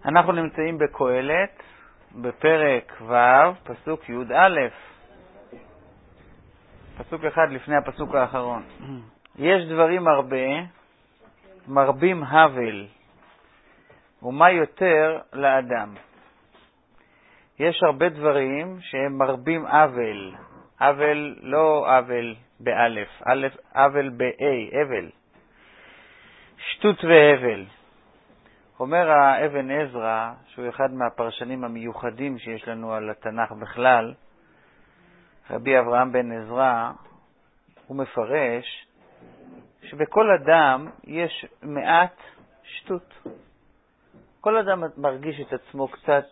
אנחנו נמצאים בקהלת, בפרק ו', פסוק י"א. פסוק אחד לפני הפסוק האחרון. יש דברים הרבה, מרבים הבל, ומה יותר לאדם? יש הרבה דברים שהם מרבים אבל. אבל לא אבל באלף, אבל באי, אבל. שטות והבל. אומר האבן עזרא, שהוא אחד מהפרשנים המיוחדים שיש לנו על התנ"ך בכלל, רבי אברהם בן עזרא, הוא מפרש שבכל אדם יש מעט שטות. כל אדם מרגיש את עצמו קצת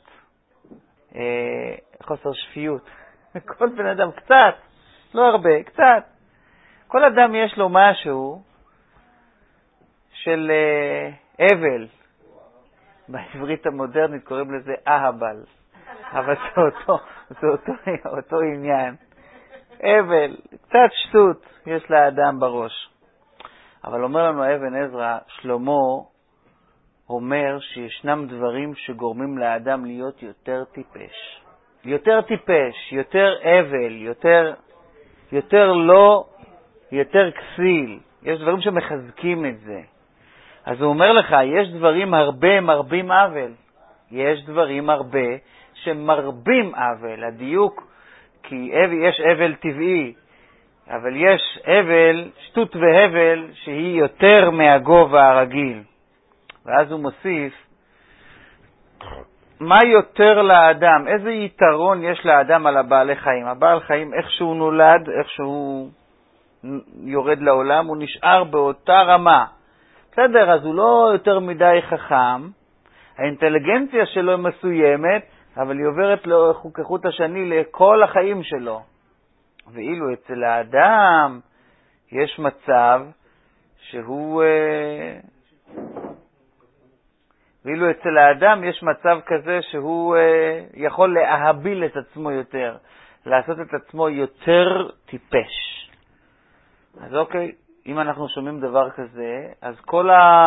חוסר שפיות. כל בן אדם קצת, לא הרבה, קצת. כל אדם יש לו משהו של אבל. בעברית המודרנית קוראים לזה אהבל. אבל זה אותו עניין. אבל, קצת שטות יש לאדם בראש. אבל אומר לנו אבן עזרא, שלמה אומר שישנם דברים שגורמים לאדם להיות יותר טיפש. יותר טיפש, יותר אבל, יותר לא, יותר כסיל. יש דברים שמחזקים את זה. אז הוא אומר לך, יש דברים הרבה מרבים אבל. יש דברים הרבה שמרבים אבל. הדיוק, כי יש אבל טבעי, אבל יש אבל, שטות והבל, שהיא יותר מהגובה הרגיל. ואז הוא מוסיף, מה יותר לאדם? איזה יתרון יש לאדם על הבעלי חיים? הבעל חיים, איך שהוא נולד, איך שהוא יורד לעולם, הוא נשאר באותה רמה. בסדר, אז הוא לא יותר מדי חכם, האינטליגנציה שלו מסוימת, אבל היא עוברת לו כחוט השני לכל החיים שלו. ואילו אצל האדם יש מצב שהוא... ואילו אצל האדם יש מצב כזה שהוא יכול להביל את עצמו יותר, לעשות את עצמו יותר טיפש. אז אוקיי, אם אנחנו שומעים דבר כזה, אז כל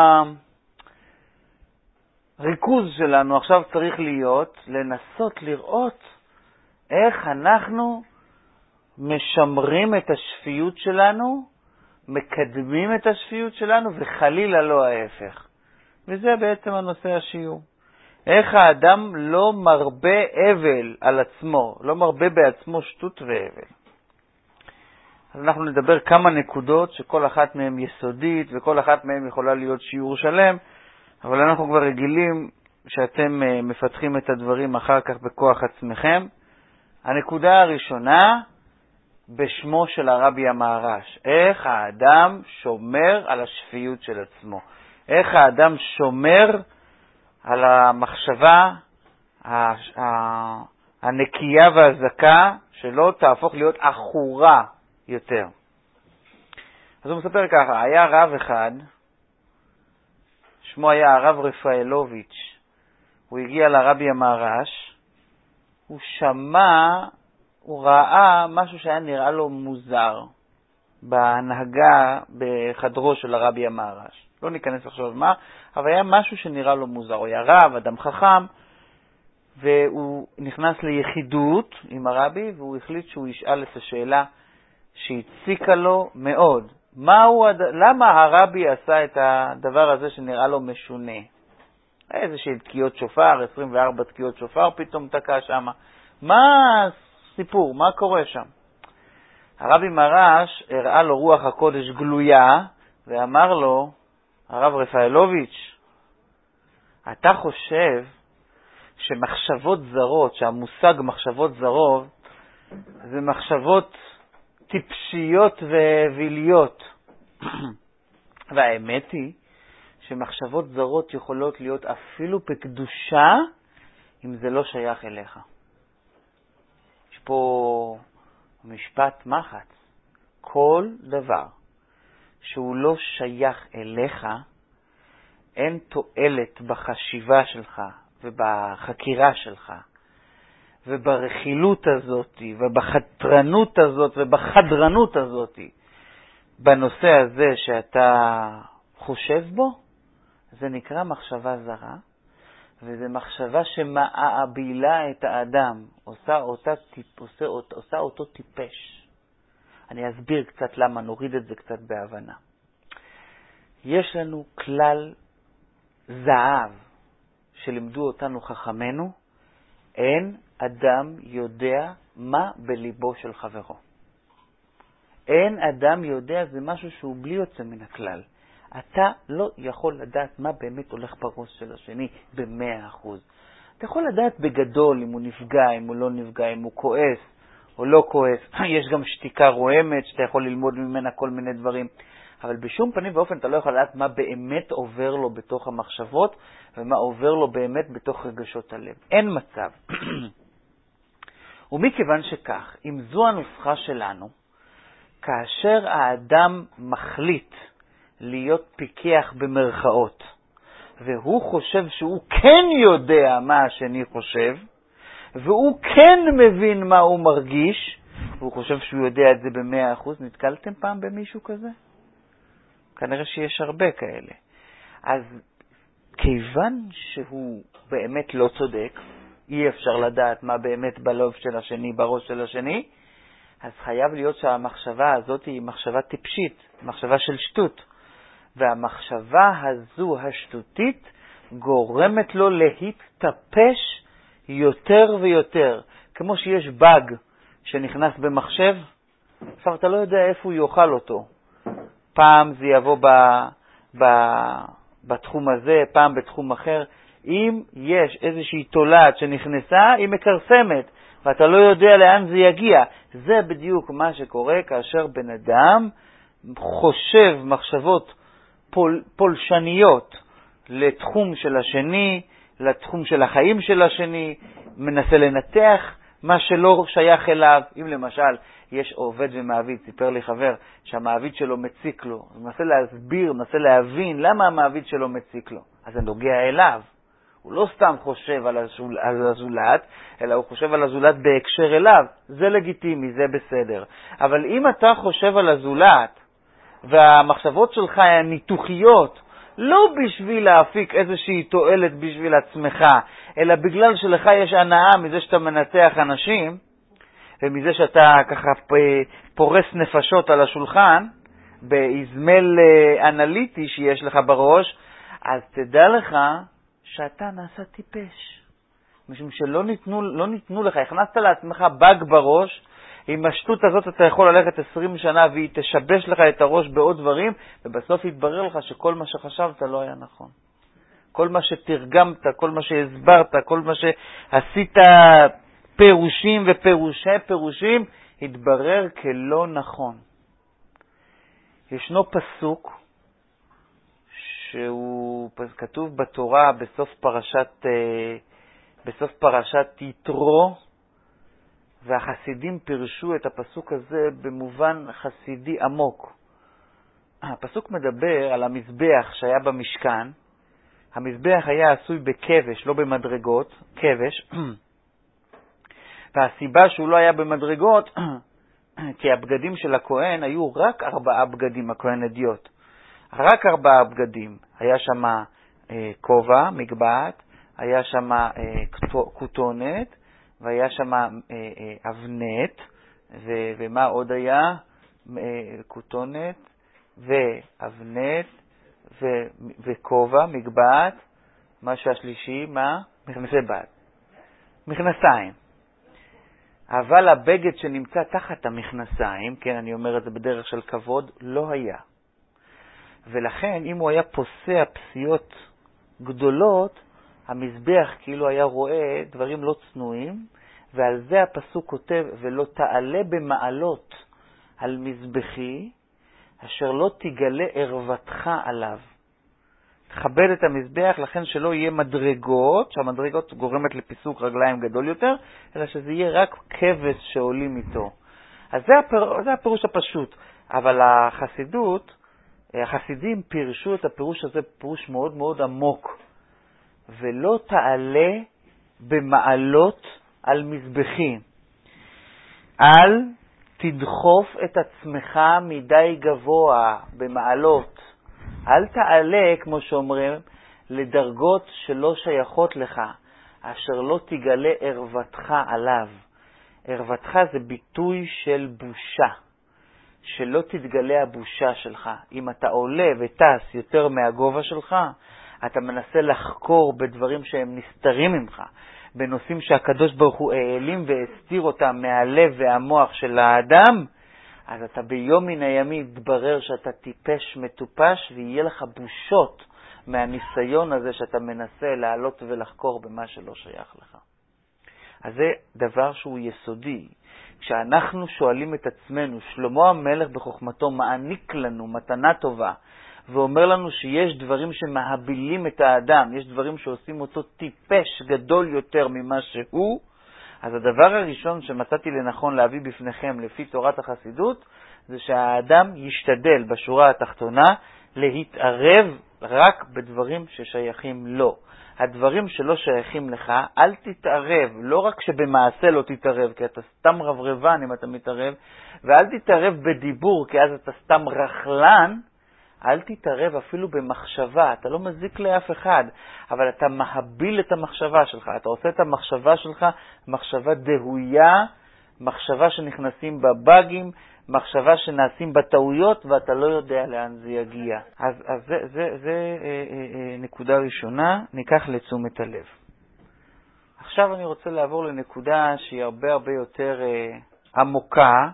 הריכוז שלנו עכשיו צריך להיות לנסות לראות איך אנחנו משמרים את השפיות שלנו, מקדמים את השפיות שלנו, וחלילה לא ההפך. וזה בעצם הנושא השיעור. איך האדם לא מרבה אבל על עצמו, לא מרבה בעצמו שטות והבל. אז אנחנו נדבר כמה נקודות שכל אחת מהן יסודית, וכל אחת מהן יכולה להיות שיעור שלם, אבל אנחנו כבר רגילים שאתם מפתחים את הדברים אחר כך בכוח עצמכם. הנקודה הראשונה, בשמו של הרבי המהר"ש, איך האדם שומר על השפיות של עצמו. איך האדם שומר על המחשבה הנקייה והזכה שלא תהפוך להיות אחורה יותר. אז הוא מספר ככה, היה רב אחד, שמו היה הרב רפאלוביץ', הוא הגיע לרבי המהר"ש, הוא שמע, הוא ראה משהו שהיה נראה לו מוזר בהנהגה בחדרו של הרבי המהר"ש. לא ניכנס עכשיו מה, אבל היה משהו שנראה לו מוזר. הוא היה רב, אדם חכם, והוא נכנס ליחידות עם הרבי, והוא החליט שהוא ישאל את השאלה שהציקה לו מאוד. למה הרבי עשה את הדבר הזה שנראה לו משונה? איזושהי תקיעות שופר, 24 תקיעות שופר פתאום תקע שם. מה הסיפור? מה קורה שם? הרבי מהר"ש הראה לו רוח הקודש גלויה, ואמר לו, הרב רפאלוביץ', אתה חושב שמחשבות זרות, שהמושג מחשבות זרות, זה מחשבות טיפשיות ואוויליות. והאמת היא שמחשבות זרות יכולות להיות אפילו בקדושה, אם זה לא שייך אליך. יש פה משפט מחץ. כל דבר שהוא לא שייך אליך, אין תועלת בחשיבה שלך ובחקירה שלך וברכילות הזאת ובחתרנות הזאת ובחדרנות הזאת בנושא הזה שאתה חושב בו. זה נקרא מחשבה זרה, וזו מחשבה שמעבילה את האדם, עושה אותו טיפש. אני אסביר קצת למה, נוריד את זה קצת בהבנה. יש לנו כלל זהב שלימדו אותנו חכמינו, אין אדם יודע מה בליבו של חברו. אין אדם יודע, זה משהו שהוא בלי יוצא מן הכלל. אתה לא יכול לדעת מה באמת הולך בראש של השני ב100%. אתה יכול לדעת בגדול אם הוא נפגע, אם הוא לא נפגע, אם הוא כועס או לא כועס. יש גם שתיקה רועמת שאתה יכול ללמוד ממנה כל מיני דברים. אבל בשום פנים ואופן אתה לא יכול לדעת מה באמת עובר לו בתוך המחשבות ומה עובר לו באמת בתוך רגשות הלב. אין מצב. ומכיוון שכך, אם זו הנוסחה שלנו, כאשר האדם מחליט להיות פיקח במרכאות, והוא חושב שהוא כן יודע מה השני חושב, והוא כן מבין מה הוא מרגיש, והוא חושב שהוא יודע את זה ב100%, נתקלתם פעם במישהו כזה? כנראה שיש הרבה כאלה. אז כיוון שהוא באמת לא צודק, אי אפשר לדעת מה באמת בלב של השני, בראש של השני, אז חייב להיות שהמחשבה הזאת היא מחשבה טיפשית, מחשבה של שטות. והמחשבה הזו השטותית גורמת לו להתטפש יותר ויותר. כמו שיש באג שנכנס במחשב, כבר אתה לא יודע איפה הוא יאכל אותו. פעם זה יבוא בתחום הזה, פעם בתחום אחר. אם יש איזושהי תולעת שנכנסה, היא מקרסמת, ואתה לא יודע לאן זה יגיע. זה בדיוק מה שקורה כאשר בן אדם חושב מחשבות פולשניות לתחום של השני, לתחום של החיים של השני, מנסה לנתח מה שלא שייך אליו. אם למשל יש עובד ומעביד, סיפר לי חבר שהמעביד שלו מציק לו, הוא מנסה להסביר, מנסה להבין למה המעביד שלו מציק לו, אז זה נוגע אליו. הוא לא סתם חושב על הזולת, אלא הוא חושב על הזולת בהקשר אליו. זה לגיטימי, זה בסדר. אבל אם אתה חושב על הזולת, והמחשבות שלך הן ניתוחיות, לא בשביל להפיק איזושהי תועלת בשביל עצמך, אלא בגלל שלך יש הנאה מזה שאתה מנתח אנשים, ומזה שאתה ככה פורס נפשות על השולחן, בהזמל אנליטי שיש לך בראש, אז תדע לך שאתה נעשה טיפש. משום שלא ניתנו לך, הכנסת לעצמך בג בראש, עם השטות הזאת אתה יכול ללכת 20 שנה והיא תשבש לך את הראש בעוד דברים, ובסוף יתברר לך שכל מה שחשבת לא היה נכון. כל מה שתרגמת, כל מה שהסברת, כל מה שעשית פירושים ופירושי פירושים, התברר כלא נכון. ישנו פסוק שהוא כתוב בתורה בסוף פרשת יתרו, והחסידים פירשו את הפסוק הזה במובן חסידי עמוק. הפסוק מדבר על המזבח שהיה במשכן. המזבח היה עשוי בכבש, לא במדרגות, כבש. והסיבה שהוא לא היה במדרגות, כי הבגדים של הכהן היו רק 4 בגדים, הכהן אדיוט. רק 4 בגדים. היה שם כובע, מגבעת, היה שם כותונת, והיה שם אבנת, ומה עוד היה? כותונת ואבנת וכובע, מגבעת. משהו השלישי, מה? מכנסי בד. מכנסיים. אבל הבגד שנמצא תחת המכנסיים, כן, אני אומר את זה בדרך של כבוד, לא היה. ולכן אם הוא היה פוסע פסיעות גדולות, המזבח כאילו היה רואה דברים לא צנועים, ועל זה הפסוק כותב, ולא תעלה במעלות על מזבחי, אשר לא תגלה ערוותך עליו. תכבד את המזבח, לכן שלא יהיה מדרגות, שהמדרגות גורמת לפיסוק רגליים גדול יותר, אלא שזה יהיה רק כבש שעולים איתו. אז זה הפירוש הפשוט. אבל החסידים פירשו את הפירוש הזה פירוש מאוד מאוד עמוק. ולא תעלה במעלות על מזבחי. אל תדחוף את עצמך מדי גבוה במעלות. אל תעלה, כמו שאומרים, לדרגות שלא שייכות לך, אשר לא תגלה ערוותך עליו. ערוותך זה ביטוי של בושה, שלא תתגלה הבושה שלך. אם אתה עולה וטס יותר מהגובה שלך, אתה מנסה לחקור בדברים שהם נסתרים ממך, בנושאים שהקדוש ברוך הוא העלים והסתיר אותם מהלב והמוח של האדם, אז אתה ביום מן הימים תברר שאתה טיפש מטופש, ויהיה לך בושות מהניסיון הזה שאתה מנסה לעלות ולחקור במה שלא שייך לך. אז זה דבר שהוא יסודי. כשאנחנו שואלים את עצמנו, שלמה המלך בחוכמתו מעניק לנו מתנה טובה, ואומר לנו שיש דברים שמהבילים את האדם, יש דברים שעושים אותו טיפש גדול יותר ממה שהוא, אז הדבר הראשון שמצאתי לנכון להביא בפניכם לפי תורת החסידות, זה שהאדם ישתדל בשורה התחתונה להתערב רק בדברים ששייכים לו. הדברים שלא שייכים לך, אל תתערב, לא רק שבמעשה לא תתערב, כי אתה סתם רברבן אם אתה מתערב, ואל תתערב בדיבור, כי אז אתה סתם רכלן, אל תתערב אפילו במחשבה, אתה לא מזיק לאף אחד, אבל אתה מהביל את המחשבה שלך, אתה עושה את המחשבה שלך מחשבה דהויה, מחשבה שנכנסים בבאגים, מחשבה שנעשים בטעויות, ואתה לא יודע לאן זה יגיע. אז זה נקודה ראשונה, ניקח לתשומת הלב. עכשיו אני רוצה לעבור לנקודה שהיא הרבה יותר עמוקה.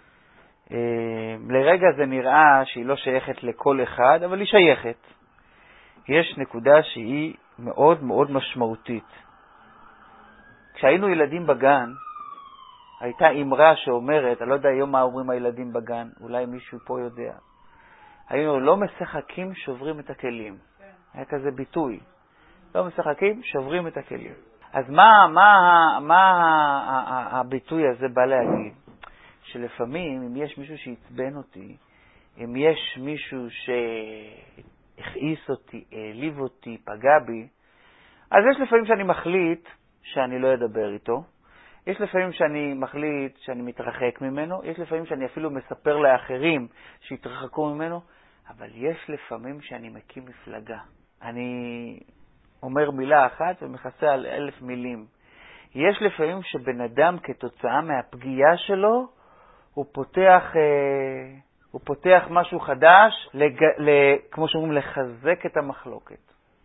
לרגע זה נראה שהיא לא שייכת לכל אחד, אבל היא שייכת. יש נקודה שהיא מאוד מאוד משמעותית. כשהיינו ילדים בגן, הייתה אמרה שאומרת, אני לא יודע היום מה אומרים הילדים בגן, אולי מישהו פה יודע. היינו לא משחקים, שוברים את הכלים. היה כזה ביטוי. לא משחקים, שוברים את הכלים. אז מה הביטוי הזה בא להגיד? שלפעמים, אם יש מישהו שיצבן אותי, אם יש מישהו שהכעיס אותי, העליב אותי, פגע בי, אז יש לפעמים שאני מחליט שאני לא אדבר איתו, יש לפעמים שאני מחליט שאני מתרחק ממנו, יש לפעמים שאני אפילו מספר לאחרים שיתרחקו ממנו, אבל יש לפעמים שאני מקים מפלגה. אני אומר מילה אחת ומכסה על 1000 מילים. יש לפעמים שבן אדם כתוצאה מהפגיעה שלו, הוא פותח משהו חדש, כמו שאומרים, לחזק את המחלוקת.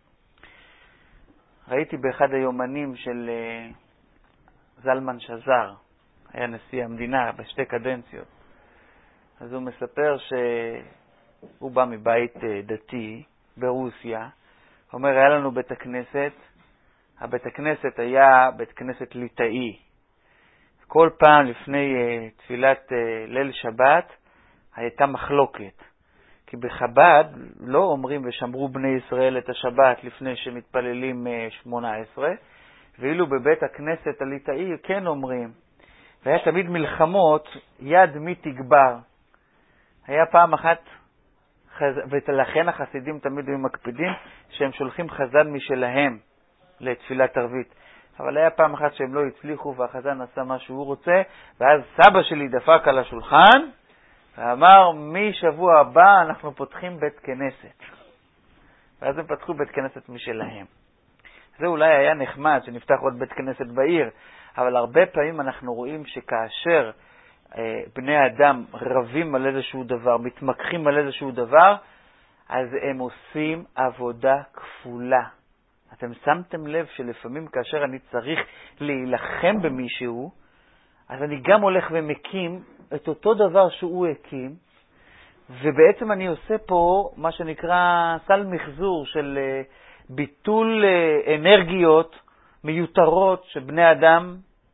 ראיתי באחד היומנים של זלמן שזר, היה נשיא המדינה בשתי קדנציות. אז הוא מספר שהוא בא מבית דתי ברוסיה. הוא אומר, היה לנו בית הכנסת, הבית הכנסת היה בית כנסת ליטאי. כל פעם לפני תפילת ליל שבת הייתה מחלוקת. כי בחב"ד לא אומרים ושמרו בני ישראל את השבת לפני שמתפללים 18, ואילו בבית הכנסת הליטאי כן אומרים. והיה תמיד מלחמות, יד מי תגבר. היה פעם אחת, ולכן החסידים תמיד היו מקפידים שהם שולחים חזן משלהם לתפילת ערבית. אבל היה פעם אחת שהם לא הצליחו והחזן עשה מה שהוא רוצה, ואז סבא שלי דפק על השולחן ואמר, משבוע הבא אנחנו פותחים בית כנסת. ואז הם פתחו בית כנסת משלהם. זה אולי היה נחמד שנפתח עוד בית כנסת בעיר, אבל הרבה פעמים אנחנו רואים שכאשר בני אדם רבים על איזשהו דבר, מתמקחים על איזשהו דבר, אז הם עושים עבודה כפולה. אתם שמתם לב שלפעמים כאשר אני צריך להילחם במישהו, אז אני גם הולך ומקים את אותו דבר שהוא הקים, ובעצם אני עושה פה מה שנקרא סל מחזור של ביטול אנרגיות מיותרות שבני אדם,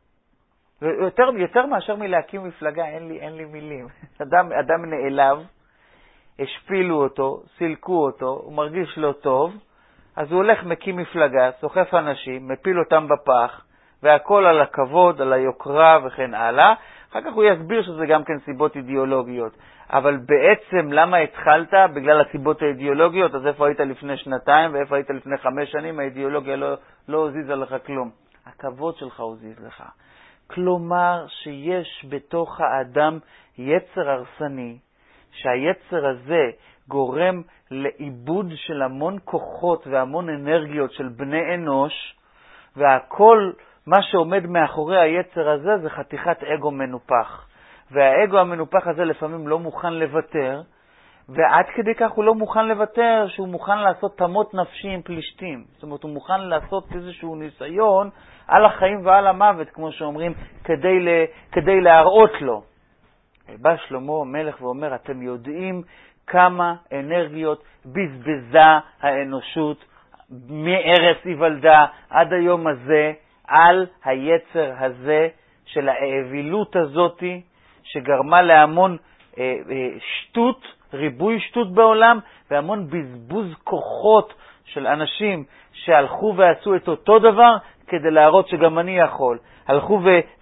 יותר מאשר מלהקים מפלגה, אין לי מילים. אדם נעלב, השפילו אותו, סילקו אותו, הוא מרגיש לא טוב, אז הוא הולך מקים מפלגה, סוחף אנשים, מפיל אותם בפח, והכל על הכבוד, על היוקרה וכן הלאה. אחר כך הוא יסביר שזה גם כן סיבות אידיאולוגיות. אבל בעצם למה התחלת? בגלל הסיבות האידיאולוגיות, אז איפה היית לפני 2 ואיפה היית לפני 5 שנים? האידיאולוגיה לא הוזיזה לך כלום. הכבוד שלך הוזיז לך. כלומר שיש בתוך האדם יצר הרסני, שהיצר הזה גורם לאיבוד של המון כוחות והמון אנרגיות של בני אנוש, והכל, מה שעומד מאחורי היצר הזה זה חתיכת אגו מנופח. והאגו המנופח הזה לפעמים לא מוכן לוותר, ועד כדי כך הוא לא מוכן לוותר, שהוא מוכן לעשות תמות נפשי עם פלישתים. זאת אומרת, הוא מוכן לעשות איזשהו ניסיון על החיים ועל המוות, כמו שאומרים, כדי להראות לו. בא שלמה המלך ואומר, אתם יודעים כמה אנרגיות בזבזה האנושות מערש היוולדה עד היום הזה על היצר הזה של האווילות הזאת, שגרמה להמון שטות, ריבוי שטות בעולם, והמון בזבוז כוחות של אנשים שהלכו ועשו את אותו דבר כדי להראות שגם אני יכול. הלכו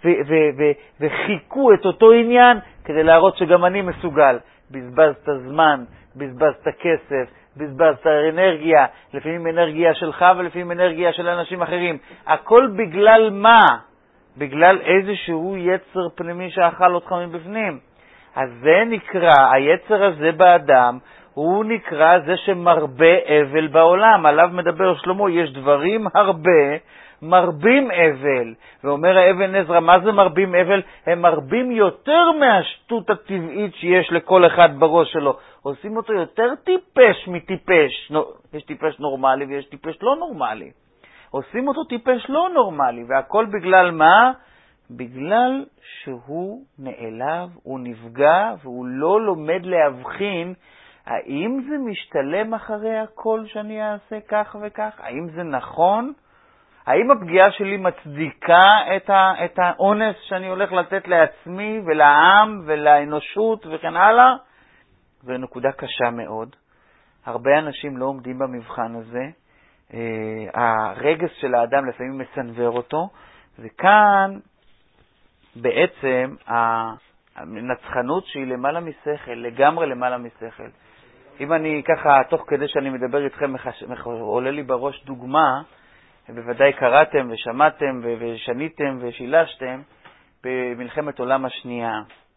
וחיכו את אותו עניין כדי להראות שגם אני מסוגל. בזבזת זמן, בזבזת כסף, בזבזת אנרגיה, לפעמים אנרגיה שלך ולפעמים אנרגיה של אנשים אחרים. הכל בגלל מה? בגלל איזשהו יצר פנימי שאכל אותך מבפנים. אז זה נקרא, היצר הזה באדם, הוא נקרא זה שמרבה אבל בעולם. עליו מדבר שלמה, יש דברים הרבה, מרבים אבל. ואומר האבן עזרא, מה זה מרבים אבל? הם מרבים יותר מהשטות הטבעית שיש לכל אחד בראש שלו. עושים אותו יותר טיפש מטיפש. יש טיפש נורמלי ויש טיפש לא נורמלי. עושים אותו טיפש לא נורמלי, והכל בגלל מה? בגלל שהוא נעלב, הוא נפגע, והוא לא לומד להבחין האם זה משתלם אחרי הכל שאני אעשה כך וכך, האם זה נכון, האם הפגיעה שלי מצדיקה את האונס שאני הולך לתת לעצמי ולעם ולאנושות וכן הלאה. זו נקודה קשה מאוד. הרבה אנשים לא עומדים במבחן הזה. הרגש של האדם לפעמים מסנבר אותו, וכאן בעצם הנצחנות שהיא למעלה משכל, לגמרי למעלה משכל. אם אני ככה, תוך כדי שאני מדבר איתכם, עולה לי בראש דוגמה, בוודאי קראתם ושמעתם ושניתם ושילשתם, במלחמת עולם השנייה.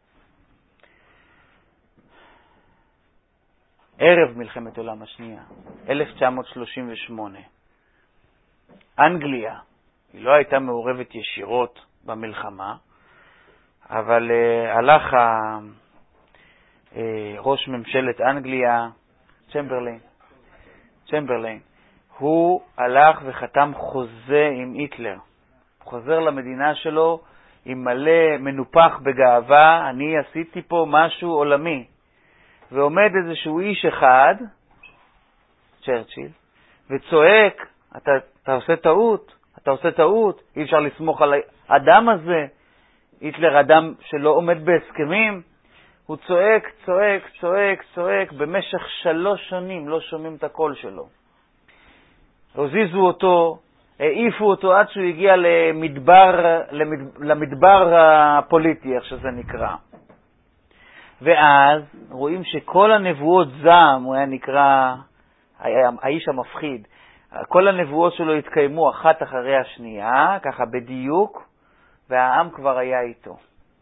ערב מלחמת עולם השנייה, 1938. אנגליה, היא לא הייתה מעורבת ישירות במלחמה, אבל הלך ראש ממשלת אנגליה, צ'מברליין, הוא הלך וחתם חוזה עם היטלר. חוזר למדינה שלו עם מלא מנופח בגאווה, אני עשיתי פה משהו עולמי. ועומד איזשהו איש אחד, צ'רצ'יל, וצועק, אתה עושה טעות, אי אפשר לסמוך על האדם הזה. היטלר אדם שלא עומד בהסכמים, הוא צועק, במשך 3 שנים לא שומעים את הקול שלו. הוזיזו אותו, העיפו אותו עד שהוא הגיע למדבר הפוליטי, איך שזה נקרא. ואז רואים שכל הנבואות זעם, הוא היה נקרא האיש המפחיד, כל הנבואות שלו התקיימו אחת אחרי השנייה, ככה בדיוק, והעם כבר היה איתו.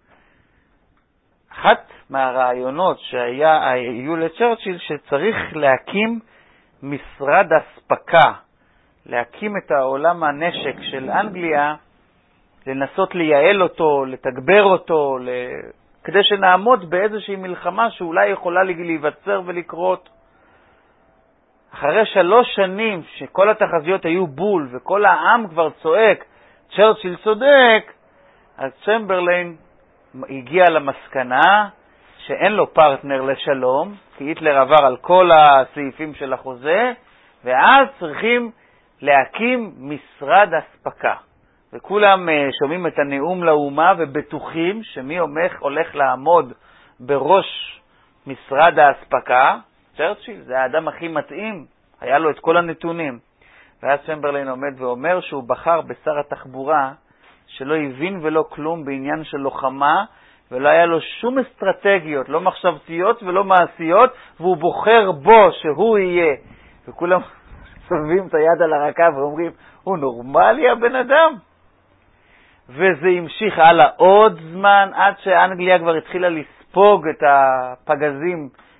אחת מהרעיונות שהיו לצ'רצ'יל, שצריך להקים משרד הספקה, להקים את העולם הנשק של אנגליה, לנסות לייעל אותו, לתגבר אותו, כדי שנעמוד באיזושהי מלחמה שאולי יכולה להיווצר ולקרות. אחרי 3 שנים שכל התחזיות היו בול וכל העם כבר צועק, צ'רצ'יל צודק, אז צ'מברליין הגיע למסקנה שאין לו פרטנר לשלום, כי היטלר עבר על כל הסעיפים של החוזה, ואז צריכים להקים משרד הספקה. וכולם שומעים את הנאום לאומה ובטוחים שמי הולך לעמוד בראש משרד ההספקה. צ'רצ'יל זה האדם הכי מתאים, היה לו את כל הנתונים. ואז צ'מברליין עומד ואומר שהוא בחר בשר התחבורה שלא הבין ולא כלום בעניין של לוחמה, ולא היה לו שום אסטרטגיות, לא מחשבתיות ולא מעשיות, והוא בוחר בו שהוא יהיה. וכולם סובבים את היד על הרקה ואומרים, הוא נורמלי הבן אדם? וזה המשיך הלאה עוד זמן, עד שאנגליה כבר התחילה לספוג את הפגזים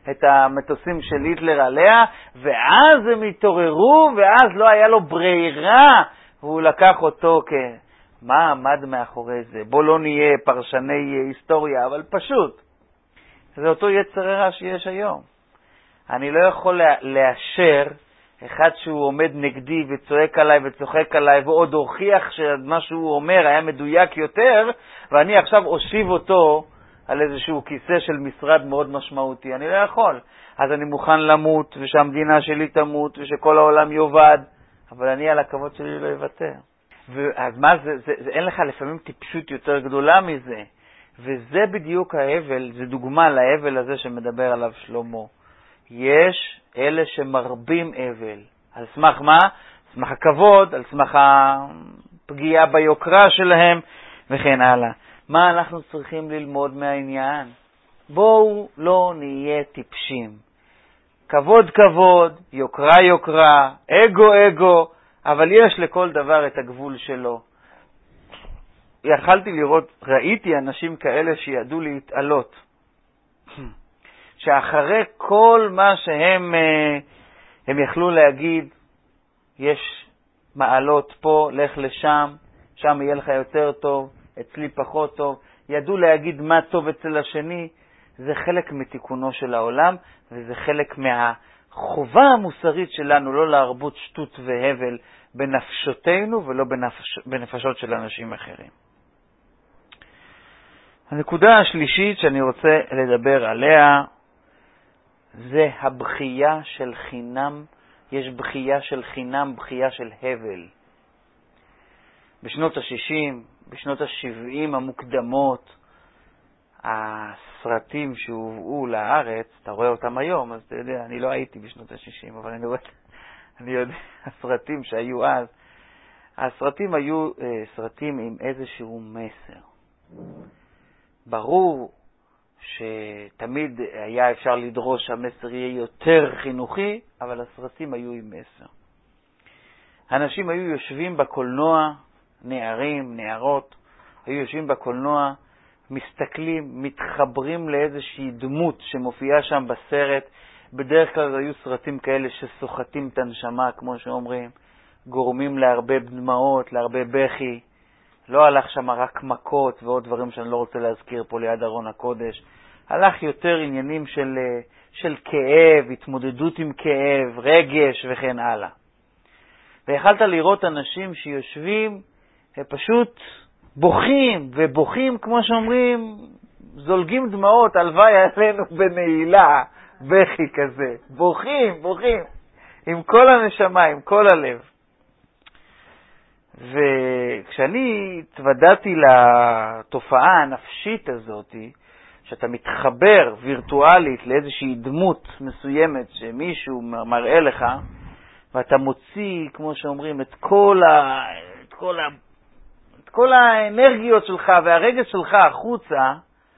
את המטוסים של היטלר עליה, ואז הם התעוררו, ואז לא היה לו ברירה, והוא לקח אותו מה עמד מאחורי זה? בוא לא נהיה פרשני היסטוריה, אבל פשוט. זה אותו יצר הרע שיש היום. אני לא יכול לאשר אחד שהוא עומד נגדי וצועק עליי וצוחק עליי, ועוד הוכיח שמה שהוא אומר היה מדויק יותר, ואני עכשיו אושיב אותו על איזשהו כיסא של משרד מאוד משמעותי. אני לא יכול. אז אני מוכן למות, ושהמדינה שלי תמות, ושכל העולם יובד, אבל אני על הכבוד שלי לא יוותר. אז מה זה, אין לך לפעמים טיפשות יותר גדולה מזה. וזה בדיוק ההבל, זה דוגמה להבל הזה שמדבר עליו שלמה. יש אלה שמרבים אבל. על סמך מה? על סמך הכבוד, על סמך הפגיעה ביוקרה שלהם, וכן הלאה. מה אנחנו צריכים ללמוד מהעניין? בואו לא נהיה טיפשים. כבוד כבוד, יוקרה יוקרה, אגו אגו, אבל יש לכל דבר את הגבול שלו. יכלתי לראות, ראיתי אנשים כאלה שידעו להתעלות. שאחרי כל מה שהם יכלו להגיד, יש מעלות פה, לך לשם, שם יהיה לך יותר טוב, אצלי פחות טוב, ידעו להגיד מה טוב אצל השני, זה חלק מתיקונו של העולם, וזה חלק מהחובה המוסרית שלנו לא להרבות שטות והבל בנפשותינו ולא בנפשות של אנשים אחרים. הנקודה השלישית שאני רוצה לדבר עליה, זה הבחייה של חינם. יש בחייה של חינם, בחייה של הבל. בשנות ה-60, בשנות ה-70 המוקדמות, הסרטים שהובאו לארץ, אתה רואה אותם היום, אז אתה יודע, אני לא הייתי בשנות ה-60, אבל אני יודע, הסרטים שהיו אז, הסרטים היו סרטים עם איזשהו מסר. ברור שתמיד היה אפשר לדרוש שהמסר יהיה יותר חינוכי, אבל הסרטים היו עם מסר. אנשים היו יושבים בקולנוע, נערים, נערות, היו יושבים בקולנוע, מסתכלים, מתחברים לאיזושהי דמות שמופיעה שם בסרט. בדרך כלל היו סרטים כאלה שסוחטים את הנשמה, כמו שאומרים, גורמים להרבה דמעות, להרבה בכי. לא הלך שם רק מכות ועוד דברים שאני לא רוצה להזכיר פה ליד ארון הקודש. הלך יותר עניינים של כאב, התמודדות עם כאב, רגש וכן הלאה. ויכלת לראות אנשים שיושבים פשוט בוכים, ובוכים כמו שאומרים, זולגים דמעות, הלוואי עלינו בנעילה, בכי כזה. בוכים, עם כל הנשמה, עם כל הלב. וכשאני התוודעתי לתופעה הנפשית הזאת, שאתה מתחבר וירטואלית לאיזושהי דמות מסוימת שמישהו מראה לך, ואתה מוציא, כמו שאומרים, את כל האנרגיות שלך והרגש שלך החוצה,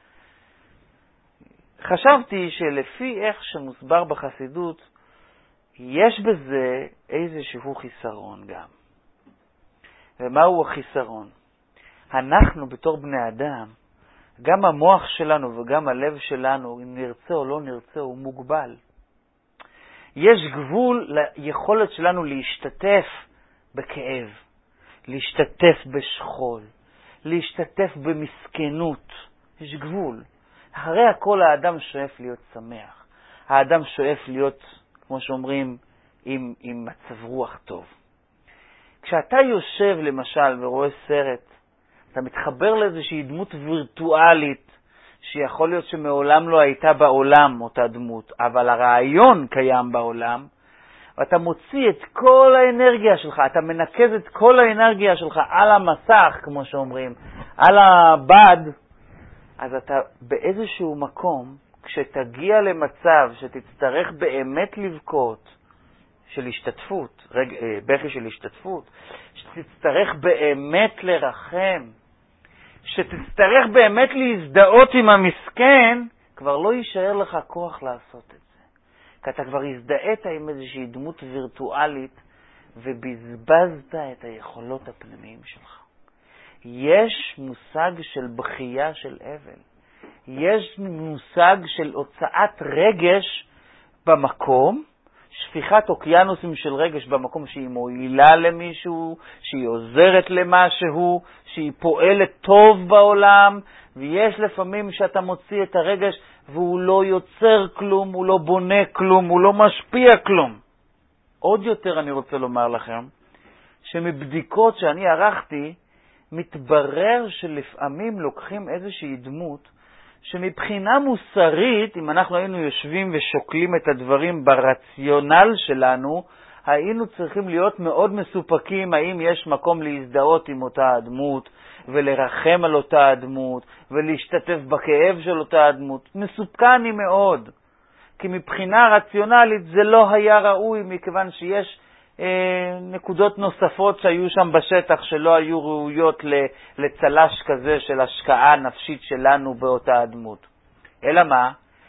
חשבתי שלפי איך שמוסבר בחסידות, יש בזה איזשהו חיסרון גם. ומהו החיסרון? אנחנו בתור בני אדם, גם המוח שלנו וגם הלב שלנו, אם נרצה או לא נרצה, הוא מוגבל. יש גבול ליכולת שלנו להשתתף בכאב, להשתתף בשכול, להשתתף במסכנות. יש גבול. אחרי הכל האדם שואף להיות שמח. האדם שואף להיות, כמו שאומרים, עם מצב רוח טוב. כשאתה יושב למשל ורואה סרט, אתה מתחבר לאיזושהי דמות וירטואלית, שיכול להיות שמעולם לא הייתה בעולם אותה דמות, אבל הרעיון קיים בעולם, ואתה מוציא את כל האנרגיה שלך, אתה מנקז את כל האנרגיה שלך על המסך, כמו שאומרים, על הבד, אז אתה באיזשהו מקום, כשתגיע למצב שתצטרך באמת לבכות, של השתתפות, בכי של השתתפות, שתצטרך באמת לרחם, שתצטרך באמת להזדהות עם המסכן, כבר לא יישאר לך כוח לעשות את זה. כי אתה כבר הזדהית עם איזושהי דמות וירטואלית, ובזבזת את היכולות הפנימיים שלך. יש מושג של בחייה של אבל. יש מושג של הוצאת רגש במקום, שפיכת אוקיינוסים של רגש במקום שהיא מועילה למישהו, שהיא עוזרת למשהו, שהיא פועלת טוב בעולם, ויש לפעמים שאתה מוציא את הרגש והוא לא יוצר כלום, הוא לא בונה כלום, הוא לא משפיע כלום. עוד יותר אני רוצה לומר לכם, שמבדיקות שאני ערכתי, מתברר שלפעמים לוקחים איזושהי דמות, שמבחינה מוסרית, אם אנחנו היינו יושבים ושוקלים את הדברים ברציונל שלנו, היינו צריכים להיות מאוד מסופקים האם יש מקום להזדהות עם אותה הדמות, ולרחם על אותה הדמות, ולהשתתף בכאב של אותה הדמות. מסופקני מאוד, כי מבחינה רציונלית זה לא היה ראוי, מכיוון שיש נקודות נוספות שהיו שם בשטח שלא היו ראויות לצלש כזה של השקעה נפשית שלנו באותה הדמות. אלא מה?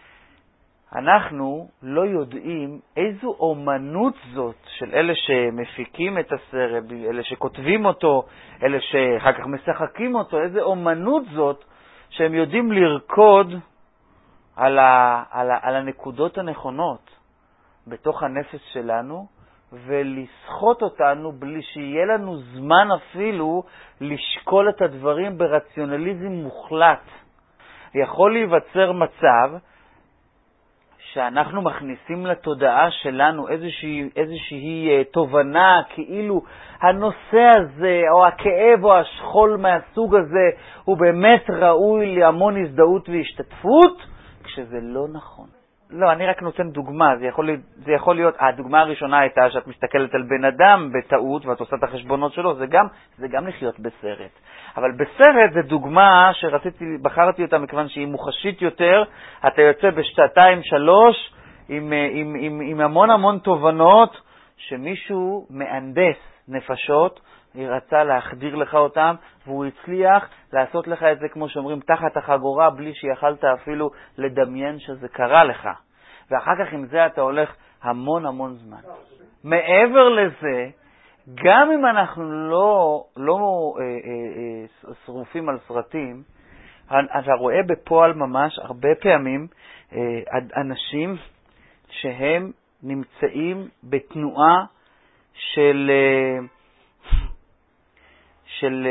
אנחנו לא יודעים איזו אומנות זאת של אלה שמפיקים את הסרט, אלה שכותבים אותו, אלה שאחר כך משחקים אותו, איזו אומנות זאת שהם יודעים לרקוד על הנקודות הנכונות בתוך הנפש שלנו, ולסחוט אותנו בלי שיהיה לנו זמן אפילו לשקול את הדברים ברציונליזם מוחלט. יכול להיווצר מצב שאנחנו מכניסים לתודעה שלנו איזושהי תובנה, כאילו הנושא הזה או הכאב או השכול מהסוג הזה הוא באמת ראוי להמון הזדהות והשתתפות, כשזה לא נכון. לא, אני רק נותן דוגמה, זה יכול להיות, הדוגמה הראשונה הייתה שאת מסתכלת על בן אדם בטעות ואת עושה את החשבונות שלו, זה גם לחיות בסרט. אבל בסרט זה דוגמה בחרתי אותה מכיוון שהיא מוחשית יותר, אתה יוצא בשעתיים שלוש עם המון תובנות שמישהו מהנדס נפשות, היא רצה להחדיר לך אותם, והוא הצליח לעשות לך את זה, כמו שאומרים, תחת החגורה, בלי שיכלת אפילו לדמיין שזה קרה לך. ואחר כך עם זה אתה הולך המון זמן. מעבר לזה, גם אם אנחנו לא שרופים על סרטים, אתה רואה בפועל ממש הרבה פעמים אנשים שהם נמצאים בתנועה של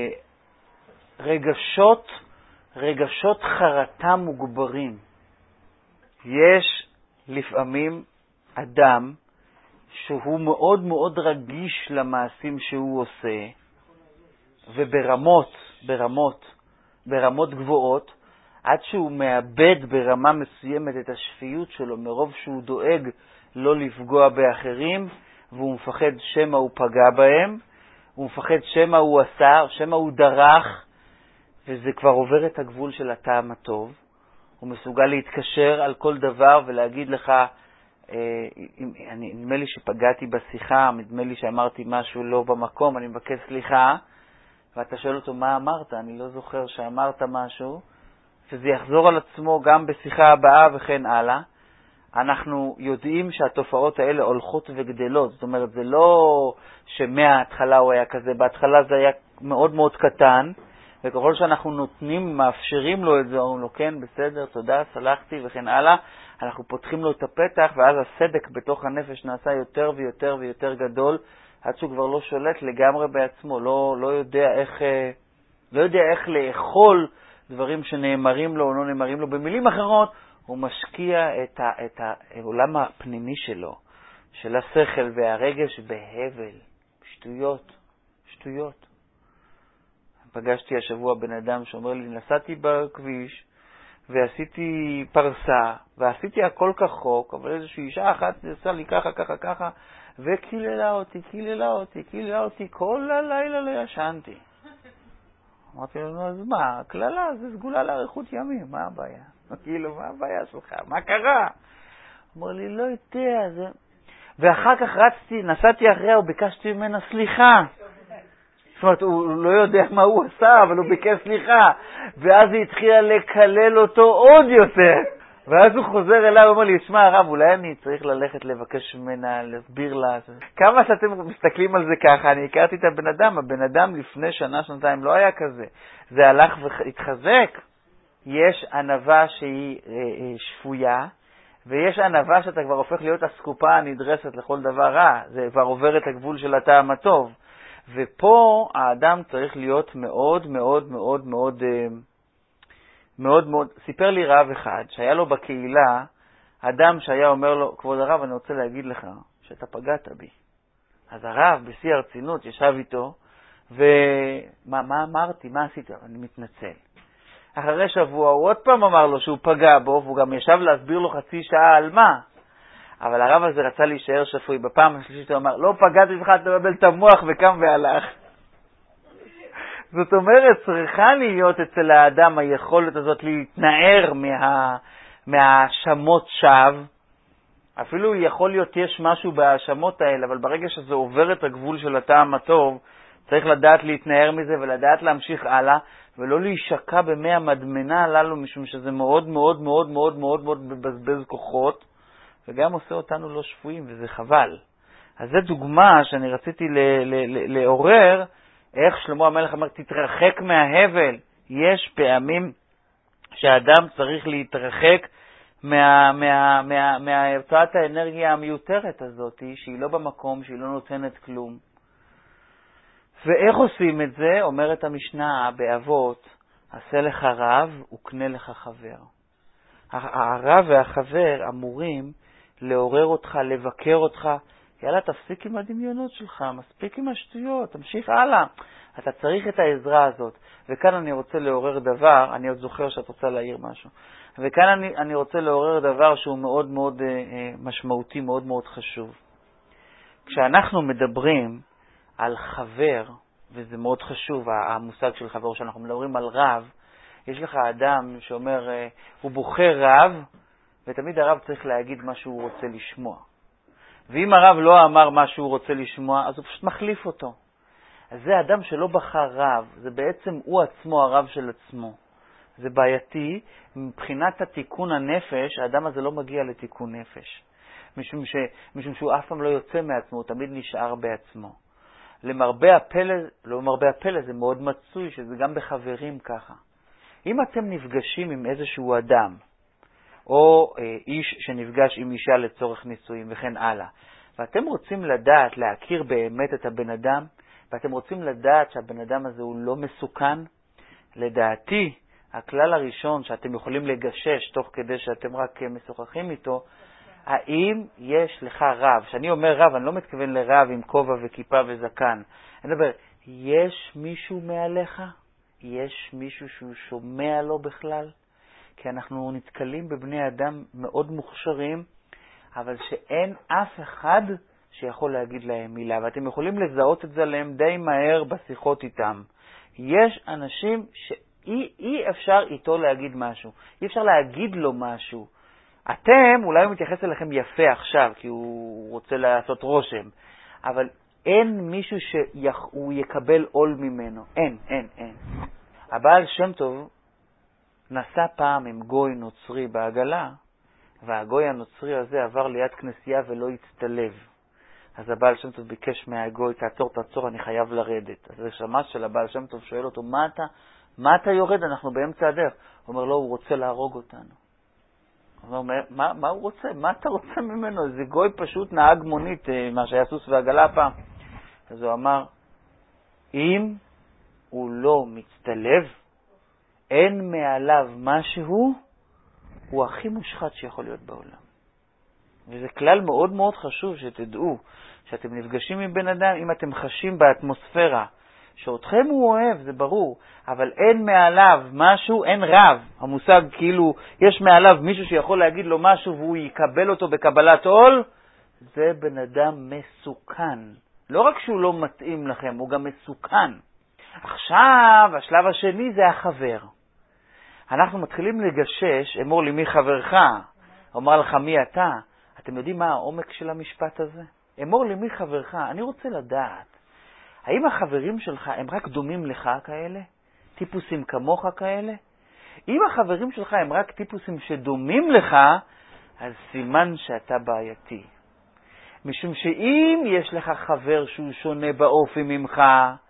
רגשות חרטה מוגברים. יש לפעמים אדם שהוא מאוד רגיש למעשים שהוא עושה, ברמות גבוהות, עד שהוא מאבד ברמה מסוימת את השפיות שלו, מרוב שהוא דואג לא לפגוע באחרים, והוא מפחד שמה הוא פגע בהם, הוא מפחד שמה הוא עשה, שמה הוא דרך, וזה כבר עובר את הגבול של הטעם הטוב. הוא מסוגל להתקשר על כל דבר ולהגיד לך, נדמה לי שפגעתי בשיחה, נדמה לי שאמרתי משהו לא במקום, אני מבקש סליחה, ואתה שואל אותו מה אמרת, אני לא זוכר שאמרת משהו, שזה יחזור על עצמו גם בשיחה הבאה וכן הלאה. אנחנו יודעים שהתופעות האלה הולכות וגדלות, זאת אומרת, זה לא שמההתחלה הוא היה כזה, בהתחלה זה היה מאוד קטן, וככל שאנחנו נותנים, מאפשרים לו את זה, אומרים לו, כן, בסדר, תודה, סלחתי וכן הלאה, אנחנו פותחים לו את הפתח, ואז הסדק בתוך הנפש נעשה יותר ויותר גדול, עד שהוא כבר לא שולט לגמרי בעצמו, לא יודע איך לאכול דברים שנאמרים לו או לא נאמרים לו. במילים אחרות, הוא משקיע את העולם הפנימי שלו, של השכל והרגש בהבל, שטויות. פגשתי השבוע בן אדם שאומר לי, נסעתי בכביש ועשיתי פרסה, ועשיתי הכל כחוק, אבל איזושהי אישה אחת עשה לי ככה, וקיללה אותי, כל הלילה לא ישנתי. אמרתי לו, אז מה, הכללה זה סגולה לאריכות ימים, מה הבעיה? כאילו, מה הבעיה שלך? מה קרה? אמר לי, לא יודע, זה... ואחר כך נסעתי אחריה וביקשתי ממנה סליחה. זאת אומרת, הוא לא יודע מה הוא עשה, אבל הוא ביקש סליחה. ואז היא התחילה לקלל אותו עוד יותר. ואז הוא חוזר אליי ואומר לי, שמע הרב, אולי אני צריך ללכת לבקש ממנה, להסביר לה. כמה שאתם מסתכלים על זה ככה, אני הכרתי את הבן אדם לפני שנה, שנתיים לא היה כזה. זה הלך והתחזק. יש ענווה שהיא שפויה, ויש ענווה שאתה כבר הופך להיות הסקופה הנדרסת לכל דבר רע, זה כבר עובר את הגבול של הטעם הטוב. ופה האדם צריך להיות מאוד מאוד מאוד מאוד מאוד מאוד. סיפר לי רב אחד שהיה לו בקהילה אדם שהיה אומר לו, כבוד הרב, אני רוצה להגיד לך שאתה פגעת בי. אז הרב בשיא הרצינות ישב איתו, ומה אמרתי? מה עשיתי? אני מתנצל. אחרי שבוע הוא עוד פעם אמר לו שהוא פגע בו, והוא גם ישב להסביר לו חצי שעה על מה. אבל הרב הזה רצה להישאר שפוי. בפעם השלישית הוא אמר, לא פגעתי בך, תבלבל את המוח, וקם והלך. זאת אומרת, צריכה להיות אצל האדם היכולת הזאת להתנער מהאשמות שווא. אפילו יכול להיות יש משהו בהאשמות האלה, אבל ברגע שזה עובר את הגבול של הטעם הטוב, צריך לדעת להתנער מזה ולדעת להמשיך הלאה, ולא להישקע במי המדמנה הללו, משום שזה מאוד מאוד מאוד מאוד מאוד מאוד מבזבז כוחות, וגם עושה אותנו לא שפויים, וזה חבל. אז זו דוגמה שאני רציתי לעורר, איך שלמה המלך אמר, תתרחק מההבל. יש פעמים שהאדם צריך להתרחק מההרצאת האנרגיה המיותרת הזאת, שהיא לא במקום, שהיא לא נותנת כלום. ואיך עושים את זה? אומרת המשנה באבות, עשה לך רב וקנה לך חבר. הרב והחבר אמורים לעורר אותך, לבקר אותך. יאללה, תפסיק עם הדמיונות שלך, מספיק עם השטויות, תמשיך הלאה. אתה צריך את העזרה הזאת. וכאן אני רוצה לעורר דבר, אני עוד זוכר שאת רוצה להעיר משהו. וכאן אני רוצה לעורר דבר שהוא מאוד מאוד משמעותי, מאוד מאוד חשוב. כשאנחנו מדברים על חבר, וזה מאוד חשוב, המושג של חבר, שאנחנו מדברים על רב, יש לך אדם שאומר, הוא בוחר רב, ותמיד הרב צריך להגיד מה שהוא רוצה לשמוע. ואם הרב לא אמר מה שהוא רוצה לשמוע, אז הוא פשוט מחליף אותו. אז זה אדם שלא בחר רב, זה בעצם הוא עצמו הרב של עצמו. זה בעייתי, מבחינת התיקון הנפש, האדם הזה לא מגיע לתיקון נפש. משום שהוא אף פעם לא יוצא מעצמו, הוא תמיד נשאר בעצמו. למרבה הפלא זה מאוד מצוי, שזה גם בחברים ככה. אם אתם נפגשים עם איזשהו אדם, או איש שנפגש עם אישה לצורך נישואים וכן הלאה, ואתם רוצים לדעת, להכיר באמת את הבן אדם, ואתם רוצים לדעת שהבן אדם הזה הוא לא מסוכן, לדעתי, הכלל הראשון שאתם יכולים לגשש תוך כדי שאתם רק משוחחים איתו, האם יש לך רב? כשאני אומר רב, אני לא מתכוון לרב עם כובע וכיפה וזקן. אני אומר, יש מישהו מעליך? יש מישהו שהוא שומע לו בכלל? כי אנחנו נתקלים בבני אדם מאוד מוכשרים, אבל שאין אף אחד שיכול להגיד להם מילה, ואתם יכולים לזהות את זה להם די מהר בשיחות איתם. יש אנשים שאי אפשר איתו להגיד משהו, אי אפשר להגיד לו משהו. אתם, אולי הוא מתייחס אליכם יפה עכשיו, כי הוא רוצה לעשות רושם, אבל אין מישהו שהוא יקבל עול ממנו. אין. הבעל שם טוב נסע פעם עם גוי נוצרי בעגלה, והגוי הנוצרי הזה עבר ליד כנסייה ולא הצטלב. אז הבעל שם טוב ביקש מהגוי, תעצור, אני חייב לרדת. אז השמש של הבעל שם טוב שואל אותו, מה אתה יורד? אנחנו באמצע הדרך. הוא אומר לו, הוא רוצה להרוג אותנו. הוא אומר, מה הוא רוצה? מה אתה רוצה ממנו? זה גוי פשוט נהג מונית, מה שהיה סוס ועגלה פעם. אז הוא אמר, אם הוא לא מצטלב, אין מעליו משהו, הוא הכי מושחת שיכול להיות בעולם. וזה כלל מאוד מאוד חשוב שתדעו, שאתם נפגשים עם בן אדם, אם אתם חשים באטמוספירה, שאותכם הוא אוהב, זה ברור, אבל אין מעליו משהו, אין רב. המושג כאילו יש מעליו מישהו שיכול להגיד לו משהו והוא יקבל אותו בקבלת עול, זה בן אדם מסוכן. לא רק שהוא לא מתאים לכם, הוא גם מסוכן. עכשיו, השלב השני זה החבר. אנחנו מתחילים לגשש, אמור לי מי חברך, אומר לך מי אתה. אתם יודעים מה העומק של המשפט הזה? אמור לי מי חברך, אני רוצה לדעת. האם החברים שלך הם רק דומים לך כאלה? טיפוסים כמוך כאלה? אם החברים שלך הם רק טיפוסים שדומים לך, אז סימן שאתה בעייתי. משום שאם יש לך חבר שהוא שונה באופי ממך,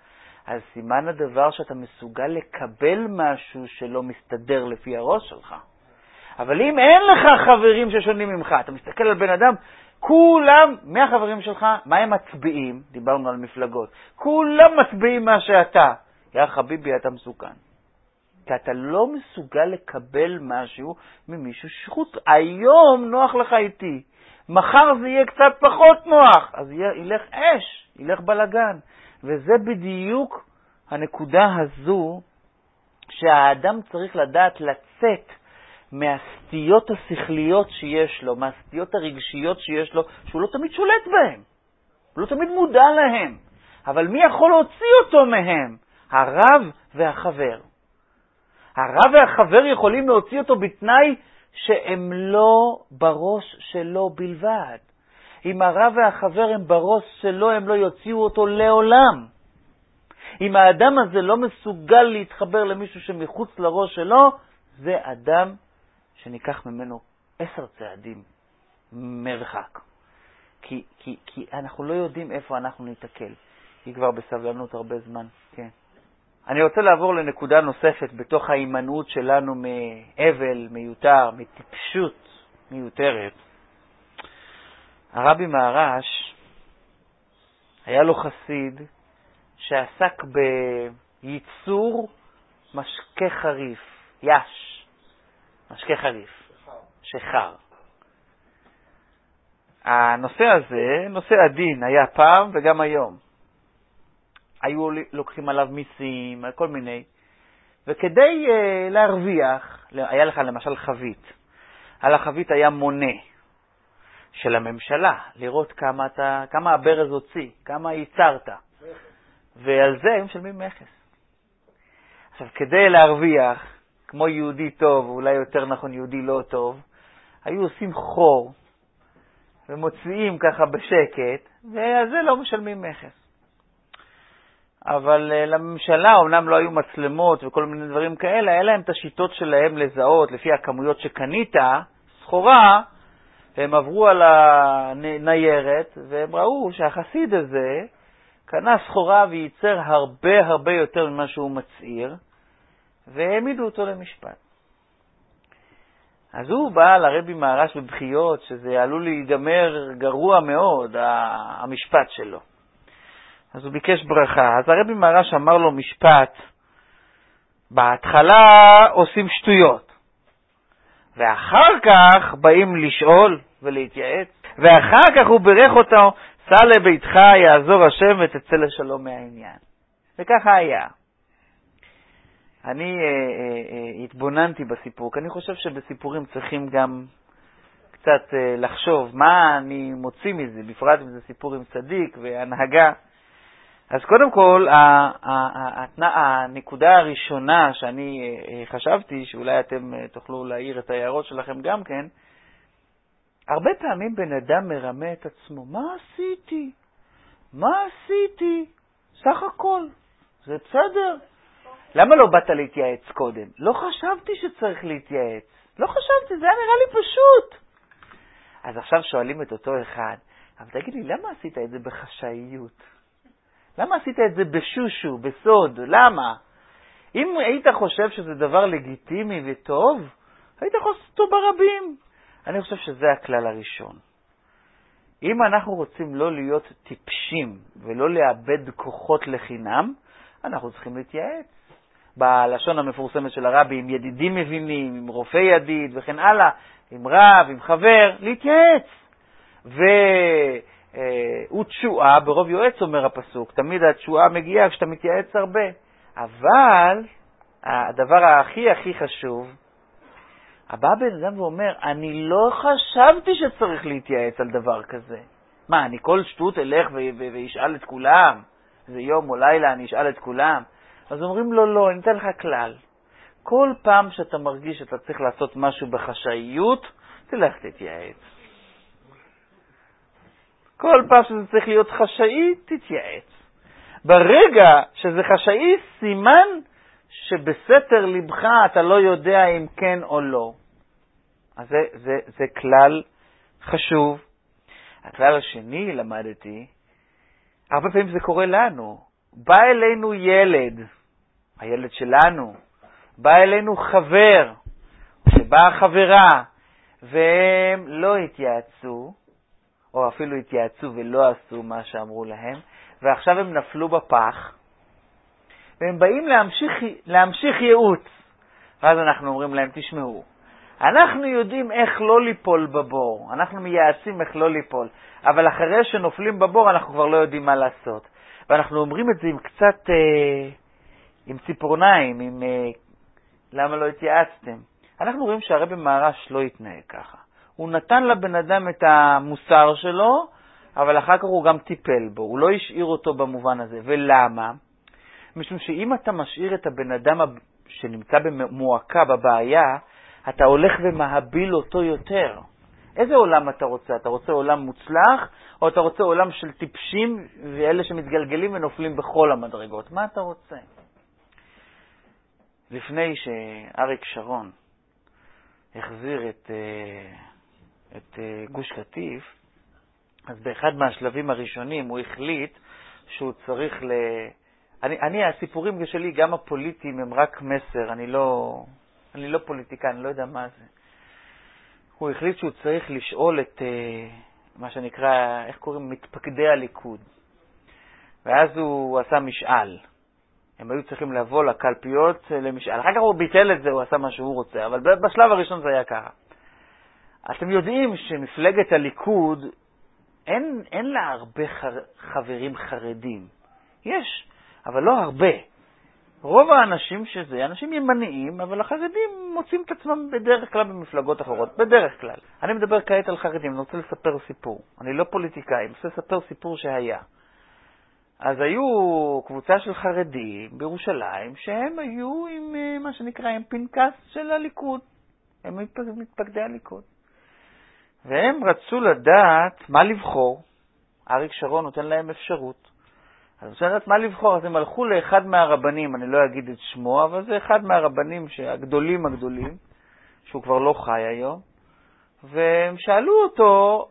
אז סימן הדבר שאתה מסוגל לקבל משהו שלא מסתדר לפי הראש שלך. אבל אם אין לך חברים ששונים ממך, אתה מסתכל על בן אדם, כולם, מהחברים שלך, מה הם מצביעים? דיברנו על מפלגות. כולם מצביעים מה שאתה. יא חביבי, אתה מסוכן. כי אתה לא מסוגל לקבל משהו ממישהו שחוץ. היום נוח לך איתי. מחר זה יהיה קצת פחות נוח. אז ילך אש, ילך בלגן. וזה בדיוק הנקודה הזו שהאדם צריך לדעת לצאת מהסטיות השכליות שיש לו, מהסטיות הרגשיות שיש לו, שהוא לא תמיד שולט בהם. הוא לא תמיד מודע להם. אבל מי יכול להוציא אותו מהם? הרב והחבר. הרב והחבר יכולים להוציא אותו בתנאי שהם לא בראש שלו בלבד. אם הרב והחבר הם בראש שלו, הם לא יוציאו אותו לעולם. אם האדם הזה לא מסוגל להתחבר למישהו שמחוץ לראש שלו, זה אדם שניקח ממנו 10 צעדים מרחק. כי אנחנו לא יודעים איפה אנחנו ניתקל. היא כבר בסבלנות הרבה זמן. כן. אני רוצה לעבור לנקודה נוספת בתוך ההימנעות שלנו מאבל מיותר, מטיפשות מיותרת. הרבי מהר"ש היה לו חסיד שעסק בייצור משקה חריף, יש, משקה חריף, שחר. הנושא הזה, נושא הדין, היה פעם וגם היום. היו לוקחים עליו מיסים, כל מיני. וכדי להרוויח, היה לך למשל חבית. על החבית היה מונה של הממשלה, לראות כמה הברז הוציא, כמה ייצרת. ועל זה הם משלמים מכס. עכשיו, כדי להרוויח, כמו יהודי טוב, אולי יותר נכון יהודי לא טוב, היו עושים חור, ומוציאים ככה בשקט, ועל זה לא משלמים מכס. אבל לממשלה, אומנם לא היו מצלמות וכל מיני דברים כאלה, היה להם את השיטות שלהם לזהות, לפי הכמויות שקנית, סחורה, והם עברו על הניירת, והם ראו שהחסיד הזה קנה סחורה וייצר הרבה יותר ממה שהוא מצעיר, והעמידו אותו למשפט. אז הוא בא לרבי מהר"ש בבחיות, שזה עלול להיגמר גרוע מאוד, המשפט שלו. אז הוא ביקש ברכה. אז הרבי מהר"ש אמר לו משפט, בהתחלה עושים שטויות, ואחר כך באים לשאול ולהתייעץ, ואחר כך הוא ברך אותו, סע לביתך, יעזור השם ותצא לשלום מהעניין. וככה היה. אני התבוננתי בסיפור, כי אני חושב שבסיפורים צריכים גם קצת לחשוב מה אני מוציא מזה, בפרט אם זה סיפור עם צדיק והנהגה. אז קודם כל, הנקודה הראשונה שאני חשבתי, שאולי אתם תוכלו להעיר את ההערות שלכם גם כן, הרבה פעמים בן אדם מרמה את עצמו, מה עשיתי? מה עשיתי? סך הכל, זה בסדר. למה לא באת להתייעץ קודם? לא חשבתי שצריך להתייעץ. לא חשבתי, זה היה נראה לי פשוט. אז עכשיו שואלים את אותו אחד, אבל תגיד לי, למה עשית את זה בחשאיות? למה עשית את זה בשושו, בסוד? למה? אם היית חושב שזה דבר לגיטימי וטוב, היית חושב אותו ברבים. אני חושב שזה הכלל הראשון. אם אנחנו רוצים לא להיות טיפשים ולא לאבד כוחות לחינם, אנחנו צריכים להתייעץ. בלשון המפורסמת של הרבי, עם ידידים מבינים, עם רופא ידיד וכן הלאה, עם רב, עם חבר, להתייעץ. ותשועה ברוב יועץ, אומר הפסוק, תמיד התשועה מגיעה כשאתה מתייעץ הרבה. אבל הדבר הכי חשוב, הבא בן אדם ואומר, אני לא חשבתי שצריך להתייעץ על דבר כזה. מה, אני כל שטות אלך וישאל את כולם? זה יום או לילה אני אשאל את כולם? אז אומרים לו, לא, אני אתן לך כלל. כל פעם שאתה מרגיש שאתה צריך לעשות משהו בחשאיות, תלך תתייעץ. כל פעם שזה צריך להיות חשאי, תתייעץ. ברגע שזה חשאי, סימן שבסתר לבך אתה לא יודע אם כן או לא. אז זה כלל חשוב. הכלל השני למדתי, הרבה פעמים זה קורה לנו. בא אלינו ילד, הילד שלנו, בא אלינו חבר, שבאה חברה, והם לא התייעצו, או אפילו התייעצו ולא עשו מה שאמרו להם, ועכשיו הם נפלו בפח, והם באים להמשיך ייעוץ. ואז אנחנו אומרים להם, תשמעו, אנחנו יודעים איך לא ליפול בבור, אנחנו מייעצים איך לא ליפול, אבל אחרי שנופלים בבור אנחנו כבר לא יודעים מה לעשות. ואנחנו אומרים את זה עם קצת, עם ציפורניים, עם למה לא התייעצתם. אנחנו רואים שהרבי מהר"ש לא התנהג ככה. הוא נתן לבן אדם את המוסר שלו, אבל אחר כך הוא גם טיפל בו, הוא לא השאיר אותו במובן הזה. ולמה? משום שאם אתה משאיר את הבן אדם שנמצא במועקה, בבעיה, אתה הולך ומהביל אותו יותר. איזה עולם אתה רוצה? אתה רוצה עולם מוצלח, או אתה רוצה עולם של טיפשים, ואלה שמתגלגלים ונופלים בכל המדרגות? מה אתה רוצה? לפני שאריק שרון החזיר את גוש קטיף, אז באחד מהשלבים הראשונים הוא החליט שהוא צריך הסיפורים שלי, גם הפוליטיים, הם רק מסר, אני לא פוליטיקאי, אני לא יודע מה זה. הוא החליט שהוא צריך לשאול את מה שנקרא, איך קוראים? מתפקדי הליכוד. ואז הוא עשה משאל. הם היו צריכים לבוא לקלפיות למשאל. אחר כך הוא ביטל את זה, הוא עשה מה שהוא רוצה, אבל בשלב הראשון זה היה ככה. אתם יודעים שמפלגת הליכוד, אין לה הרבה חברים חרדים. יש, אבל לא הרבה. רוב האנשים שזה, אנשים ימניים, אבל החרדים מוצאים את עצמם בדרך כלל במפלגות אחרות, בדרך כלל. אני מדבר כעת על חרדים, אני רוצה לספר סיפור. אני לא פוליטיקאי, אני רוצה לספר סיפור שהיה. אז היו קבוצה של חרדים בירושלים, שהם היו עם מה שנקרא, עם פנקס של הליכוד. הם מתפקדי הליכוד. והם רצו לדעת מה לבחור. אריק שרון נותן להם אפשרות. אז רצו לדעת מה לבחור. אז הם הלכו לאחד מהרבנים, אני לא אגיד את שמו, אבל זה אחד מהרבנים הגדולים, שהוא כבר לא חי היום. והם שאלו אותו,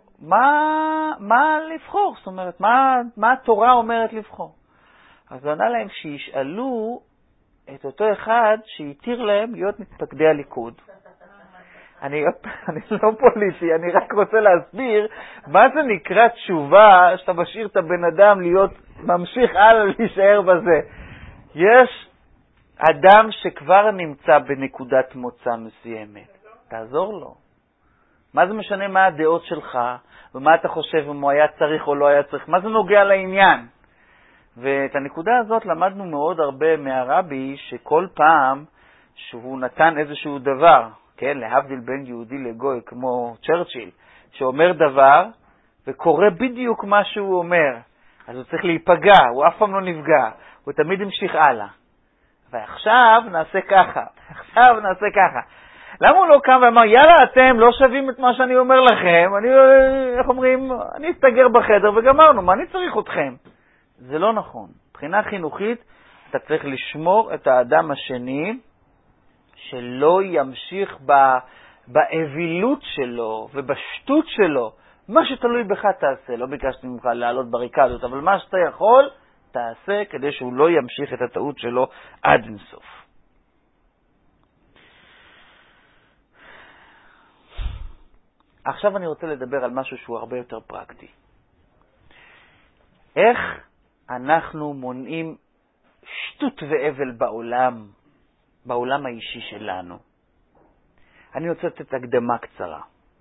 מה לבחור? זאת אומרת, מה התורה אומרת לבחור? אז הוא ענה להם שישאלו את אותו אחד שיתיר להם להיות מתפקדי הליכוד. אני לא פוליטי, אני רק רוצה להסביר מה זה נקרא תשובה שאתה משאיר את הבן אדם להיות ממשיך הלאה להישאר בזה. יש אדם שכבר נמצא בנקודת מוצא מסוימת. תעזור לו. מה זה משנה מה הדעות שלך, ומה אתה חושב אם הוא היה צריך או לא היה צריך? מה זה נוגע לעניין? ואת הנקודה הזאת למדנו מאוד הרבה מהרבי, שכל פעם שהוא נתן איזשהו דבר, כן, להבדיל בין יהודי לגוי, כמו צ'רצ'יל, שאומר דבר וקורא בדיוק מה שהוא אומר, אז הוא צריך להיפגע, הוא אף פעם לא נפגע, הוא תמיד המשיך הלאה. ועכשיו נעשה ככה, למה הוא לא קם ואמר, יאללה, אתם לא שווים את מה שאני אומר לכם, אני אסתגר בחדר וגמרנו, מה אני צריך אתכם? זה לא נכון. מבחינה חינוכית, אתה צריך לשמור את האדם השני, שלא ימשיך באווילות שלו ובשטות שלו. מה שתלוי בך תעשה. לא ביקשתי ממך לעלות בריקדות, אבל מה שאתה יכול, תעשה כדי שהוא לא ימשיך את הטעות שלו עד אינסוף. עכשיו אני רוצה לדבר על משהו שהוא הרבה יותר פרקטי. איך אנחנו מונעים שטות ואבל בעולם האישי שלנו? אני רוצה לתת הקדמה קצרה.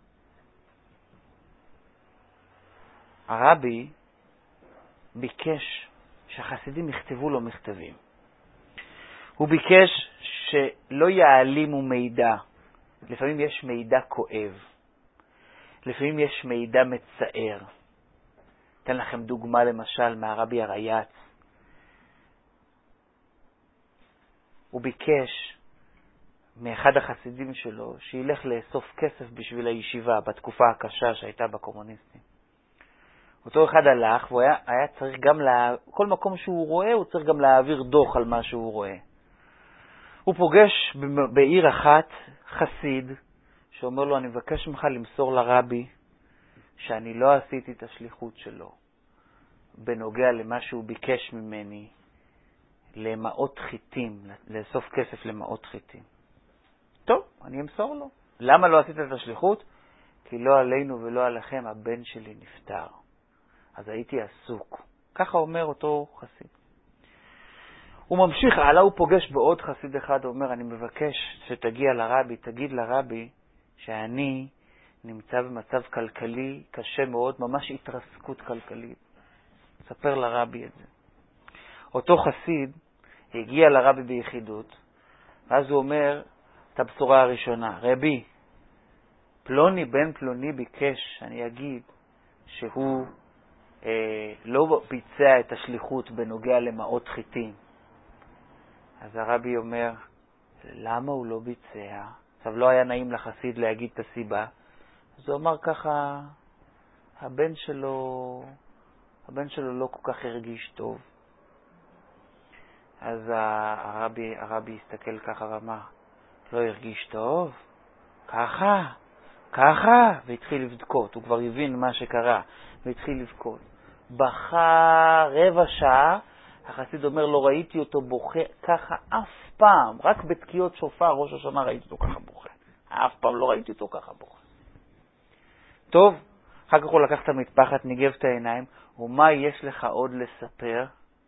הרבי ביקש שהחסידים יכתבו לו מכתבים. הוא ביקש שלא יעלימו מידע. לפעמים יש מידע כואב. לפעמים יש מידע מצער. אתן לכם דוגמה למשל מהרבי הרייץ. הוא ביקש מאחד החסידים שלו שילך לאסוף כסף בשביל הישיבה בתקופה הקשה שהייתה בקומוניסטים. אותו אחד הלך והוא היה צריך גם כל מקום שהוא רואה הוא צריך גם להעביר דוח על מה שהוא רואה. הוא פוגש בעיר אחת חסיד שאומר לו, אני מבקש ממך למסור לרבי שאני לא עשיתי את השליחות שלו בנוגע למה שהוא ביקש ממני, למאות חיטים, לאסוף כסף למאות חיטים. טוב, אני אמסור לו. למה לא עשית את השליחות? כי לא עלינו ולא עליכם, הבן שלי נפטר. אז הייתי עסוק. ככה אומר אותו חסיד. הוא ממשיך הלאה, הוא פוגש בעוד חסיד אחד, הוא אומר, אני מבקש שתגיע לרבי, תגיד לרבי שאני נמצא במצב כלכלי קשה מאוד, ממש התרסקות כלכלית. ספר לרבי את זה. אותו חסיד הגיע לרבי ביחידות, ואז הוא אומר את הבשורה הראשונה, רבי, פלוני בן פלוני ביקש שאני אגיד שהוא לא ביצע את השליחות בנוגע למאות חיטים. אז הרבי אומר, למה הוא לא ביצע? עכשיו לא היה נעים לחסיד להגיד את הסיבה. אז הוא אמר ככה, הבן שלו לא כל כך הרגיש טוב. אז הרבי הסתכל ככה ואמר, לא הרגיש טוב? ככה, והתחיל לבכות. הוא כבר הבין מה שקרה, והתחיל לבכות. בכה רבע שעה, החסיד אומר, לא ראיתי אותו בוכה ככה אף פעם, רק בתקיעות שופר, ראש השנה ראיתי אותו ככה בוכה. אף פעם לא ראיתי אותו ככה בוכה. טוב, אחר כך הוא לקח את המטפחת, ניגב את העיניים, ומה יש לך עוד לספר?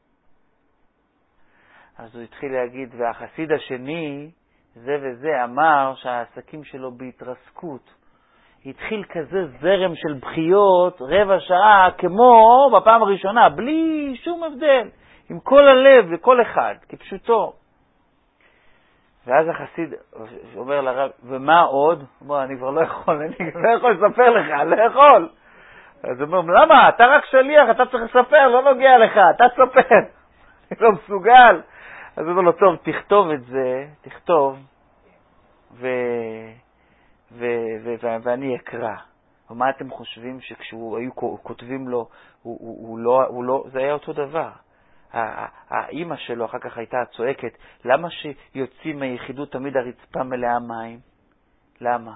אז הוא התחיל להגיד, והחסיד השני, זה וזה, אמר שהעסקים שלו בהתרסקות. התחיל כזה זרם של בחיות, רבע שעה, כמו בפעם הראשונה, בלי שום הבדל, עם כל הלב וכל אחד, כפשוטו. ואז החסיד אומר לרב, ומה עוד? הוא אומר, אני כבר לא יכול, אני לא יכול לספר לך, לא יכול. אז הוא אומר, למה? אתה רק שליח, אתה צריך לספר, לא נוגע לך, אתה תספר. אני לא מסוגל. אז הוא אומר לו, טוב, תכתוב את זה, תכתוב, ואני אקרא. ומה אתם חושבים שכשהוא היו כותבים לו, זה היה אותו דבר. האמא שלו אחר כך הייתה צועקת, למה שיוצאים מהיחידות תמיד הרצפה מלאה מים? למה?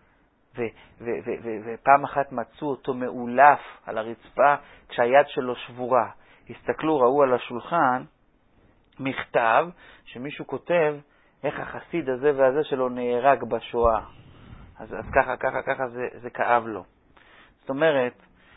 ופעם אחת מצאו אותו מאולף על הרצפה כשהיד שלו שבורה. הסתכלו, ראו על השולחן מכתב שמישהו כותב איך החסיד הזה והזה שלו נהרג בשואה. אז ככה זה כאב לו. זאת אומרת,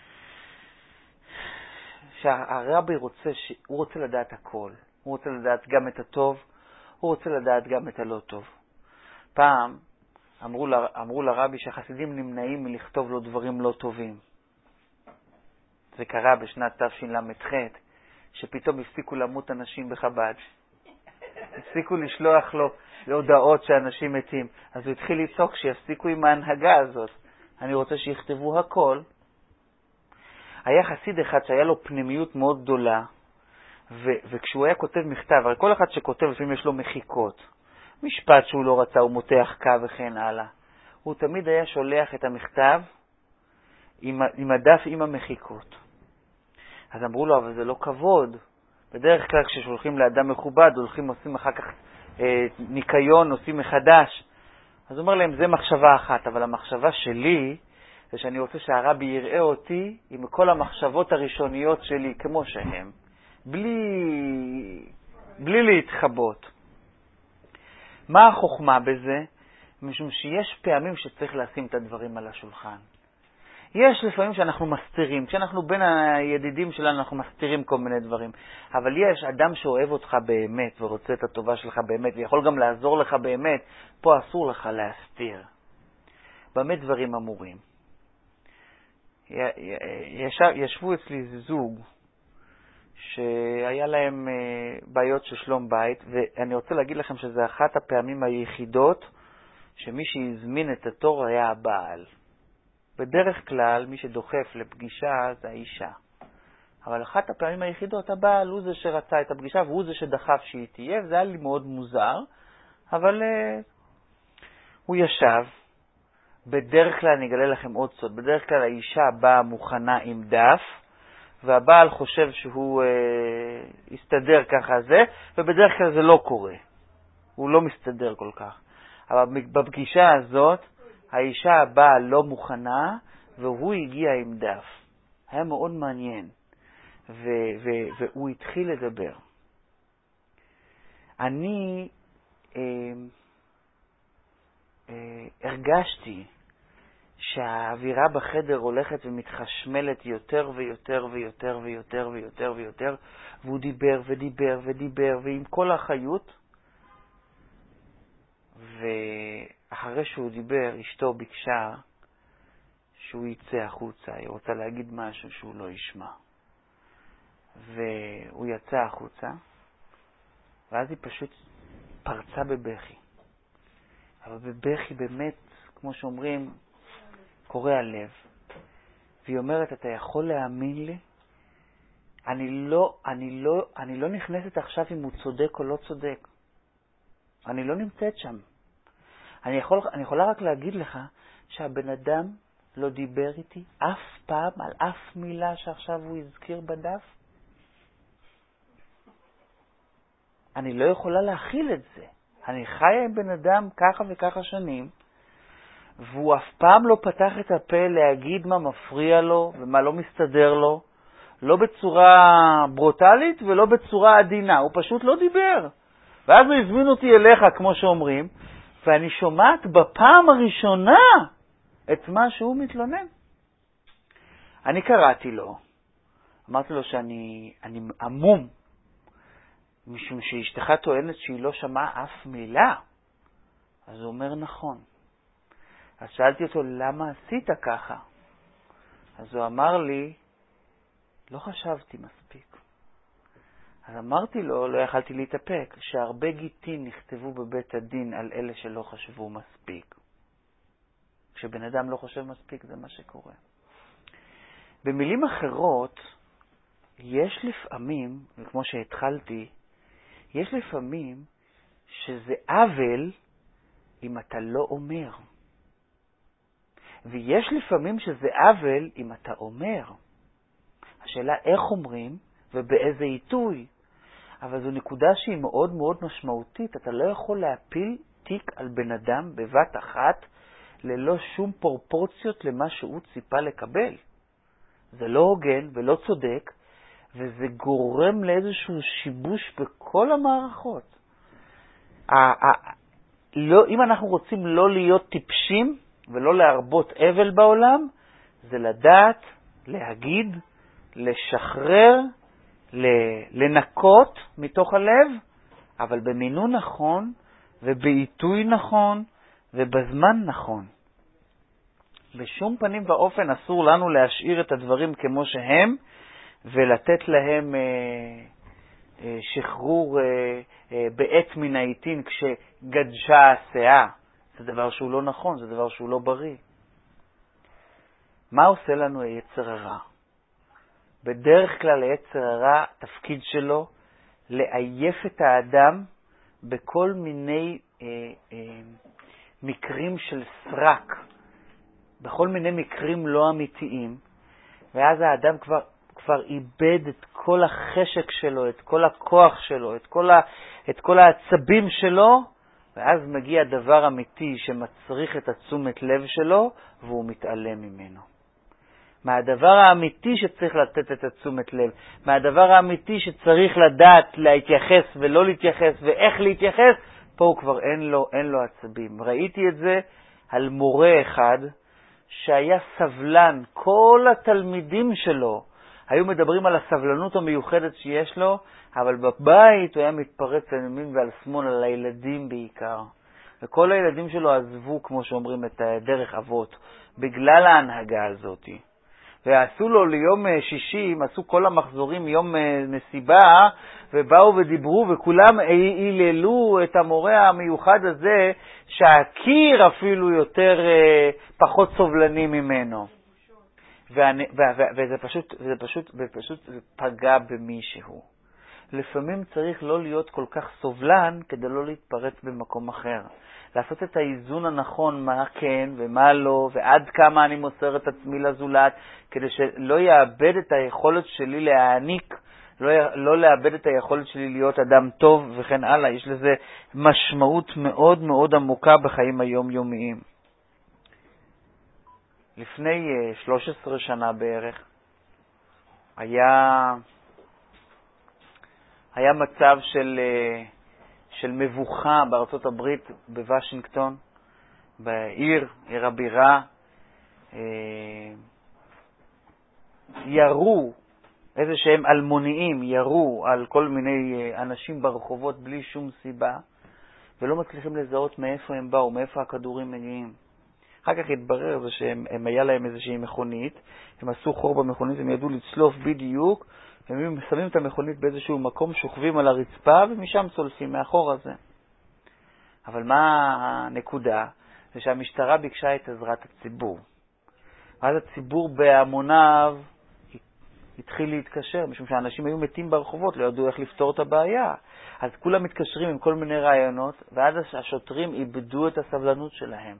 שהרבי הוא רוצה לדעת הכל. הוא רוצה לדעת גם את הטוב, הוא רוצה לדעת גם את הלא טוב. פעם אמרו לרבי שהחסידים נמנעים מלכתוב לו דברים לא טובים. זה קרה בשנת תשל"ח, שפתאום הפסיקו למות אנשים בחב"ד. הפסיקו לשלוח לו להודעות שאנשים מתים. אז הוא התחיל לצעוק שיפסיקו עם ההנהגה הזאת. אני רוצה שיכתבו הכל. היה חסיד אחד שהיה לו פנימיות מאוד גדולה, וכשהוא היה כותב מכתב, הרי כל אחד שכותב לפעמים יש לו מחיקות. משפט שהוא לא רצה, הוא מותח קו וכן הלאה. הוא תמיד היה שולח את המכתב עם הדף עם המחיקות. אז אמרו לו, אבל זה לא כבוד. בדרך כלל כששולחים לאדם מכובד, הולכים עושים אחר כך ניקיון, עושים מחדש. אז הוא אומר להם, זה מחשבה אחת, אבל המחשבה שלי, זה שאני רוצה שהרבי יראה אותי עם כל המחשבות הראשוניות שלי כמו שהם, בלי להתחבות. מה החוכמה בזה? משום שיש פעמים שצריך לשים את הדברים על השולחן. יש לפעמים שאנחנו מסתירים, כשאנחנו בין הידידים שלנו אנחנו מסתירים כל מיני דברים, אבל יש אדם שאוהב אותך באמת ורוצה את הטובה שלך באמת ויכול גם לעזור לך באמת, פה אסור לך להסתיר. באמת דברים אמורים. ישבו אצלי זוג שהיה להם בעיות של שלום בית, ואני רוצה להגיד לכם שזה אחת הפעמים היחידות שמי שהזמין את התור היה הבעל. בדרך כלל מי שדוחף לפגישה זה האישה. אבל אחת הפעמים היחידות הבעל הוא זה שרצה את הפגישה והוא זה שדחף שהיא תהיה, וזה היה לי מאוד מוזר, אבל הוא ישב. בדרך כלל אני אגלה לכם עוד סוד, בדרך כלל האישה באה מוכנה עם דף, והבעל חושב שהוא יסתדר ככה זה, ובדרך כלל זה לא קורה. הוא לא מסתדר כל כך. אבל בפגישה הזאת, האישה הבאה לא מוכנה, והוא הגיע עם דף. היה מאוד מעניין. והוא התחיל לדבר. אני הרגשתי שהאווירה בחדר הולכת ומתחשמלת יותר ויותר ויותר ויותר ויותר ויותר, והוא דיבר ודיבר ודיבר ועם כל החיות, ואחרי שהוא דיבר אשתו ביקשה שהוא יצא החוצה, היא רוצה להגיד משהו שהוא לא ישמע, והוא יצא החוצה, ואז היא פשוט פרצה בבכי, אבל בבכי באמת, כמו שאומרים, קורע לב. והיא אומרת, אתה יכול להאמין לי? אני לא נכנסת עכשיו אם הוא צודק או לא צודק. אני לא נמצאת שם. אני יכולה רק להגיד לך שהבן אדם לא דיבר איתי אף פעם על אף מילה שעכשיו הוא הזכיר בדף. אני לא יכולה להכיל את זה. אני חיה עם בן אדם ככה וככה שנים, והוא אף פעם לא פתח את הפה להגיד מה מפריע לו ומה לא מסתדר לו, לא בצורה ברוטלית ולא בצורה עדינה, הוא פשוט לא דיבר. ואז הוא הזמין אותי אליך, כמו שאומרים, ואני שומעת בפעם הראשונה את מה שהוא מתלונן. אני קראתי לו, אמרתי לו שאני עמום, משום שאשתך טוענת שהיא לא שמעה אף מילה. אז הוא אומר נכון. אז שאלתי אותו, למה עשית ככה? אז הוא אמר לי, לא חשבתי מספיק. אז אמרתי לו, לא יכלתי להתאפק, שהרבה גיטין נכתבו בבית הדין על אלה שלא חשבו מספיק. כשבן אדם לא חושב מספיק, זה מה שקורה. במילים אחרות, יש לפעמים, וכמו שהתחלתי, יש לפעמים שזה עוול אם אתה לא אומר. ויש לפעמים שזה עוול אם אתה אומר. השאלה איך אומרים ובאיזה עיתוי. אבל זו נקודה שהיא מאוד מאוד משמעותית. אתה לא יכול להפיל תיק על בן אדם בבת אחת ללא שום פרופורציות למה שהוא ציפה לקבל. זה לא הוגן ולא צודק, וזה גורם לאיזשהו שיבוש בכל המערכות. אם אנחנו רוצים לא להיות טיפשים ולא להרבות אבל בעולם, זה לדעת, להגיד, לשחרר, לנקות מתוך הלב, אבל במינון נכון ובעיתוי נכון ובזמן נכון. בשום פנים ואופן אסור לנו להשאיר את הדברים כמו שהם ולתת להם שחרור בעת מן העיתים כשגדשה הסאה. זה דבר שהוא לא נכון, זה דבר שהוא לא בריא. מה עושה לנו היצר הרע? בדרך כלל היצר הרע, תפקיד שלו לעייף את האדם בכל מיני מקרים של סרק, בכל מיני מקרים לא אמיתיים, ואז האדם כבר איבד את כל החשק שלו, את כל הכוח שלו, את כל העצבים שלו, ואז מגיע הדבר אמיתי שמצריך את התשומת לב שלו, והוא מתעלם ממנו. מהדבר האמיתי שצריך לתת את התשומת לב, מהדבר האמיתי שצריך לדעת להתייחס ולא להתייחס ואיך להתייחס, פה הוא כבר אין לו עצבים. ראיתי את זה על מורה אחד שהיה סבלן, כל התלמידים שלו היו מדברים על הסבלנות המיוחדת שיש לו, אבל בבית הוא היה מתפרץ על ימין ועל שמאל, על הילדים בעיקר. וכל הילדים שלו עזבו, כמו שאומרים, את דרך אבות, בגלל ההנהגה הזאת. ועשו לו ליום שישי, עשו כל המחזורים יום מסיבה, ובאו ודיברו, וכולם היללו את המורה המיוחד הזה, שהקיר אפילו יותר פחות סובלני ממנו. וזה פשוט פגע במישהו. לפעמים צריך לא להיות כל כך סובלן כדי לא להתפרץ במקום אחר. לעשות את האיזון הנכון, מה כן ומה לא, ועד כמה אני מוסר את עצמי לזולת, כדי שלא יאבד את היכולת שלי להעניק, לא לאבד את היכולת שלי להיות אדם טוב וכן הלאה. יש לזה משמעות מאוד מאוד עמוקה בחיים היומיומיים. לפני 13 שנה בערך היה מצב של מבוכה בארצות הברית, בוושינגטון, בעיר, עיר הבירה, ירו, איזה שהם אלמוניים, ירו על כל מיני אנשים ברחובות בלי שום סיבה, ולא מצליחים לזהות מאיפה הם באו, מאיפה הכדורים מגיעים. אחר כך התברר זה שהם היה להם איזושהי מכונית, הם עשו חור במכונית, הם ידעו לצלוף בדיוק, הם שמים את המכונית באיזשהו מקום, שוכבים על הרצפה, ומשם צולפים מאחור הזה. אבל מה הנקודה? זה שהמשטרה ביקשה את עזרת הציבור. ואז הציבור בהמוניו התחיל להתקשר, משום שאנשים היו מתים ברחובות, לא ידעו איך לפתור את הבעיה. אז כולם מתקשרים עם כל מיני רעיונות, ואז השוטרים איבדו את הסבלנות שלהם.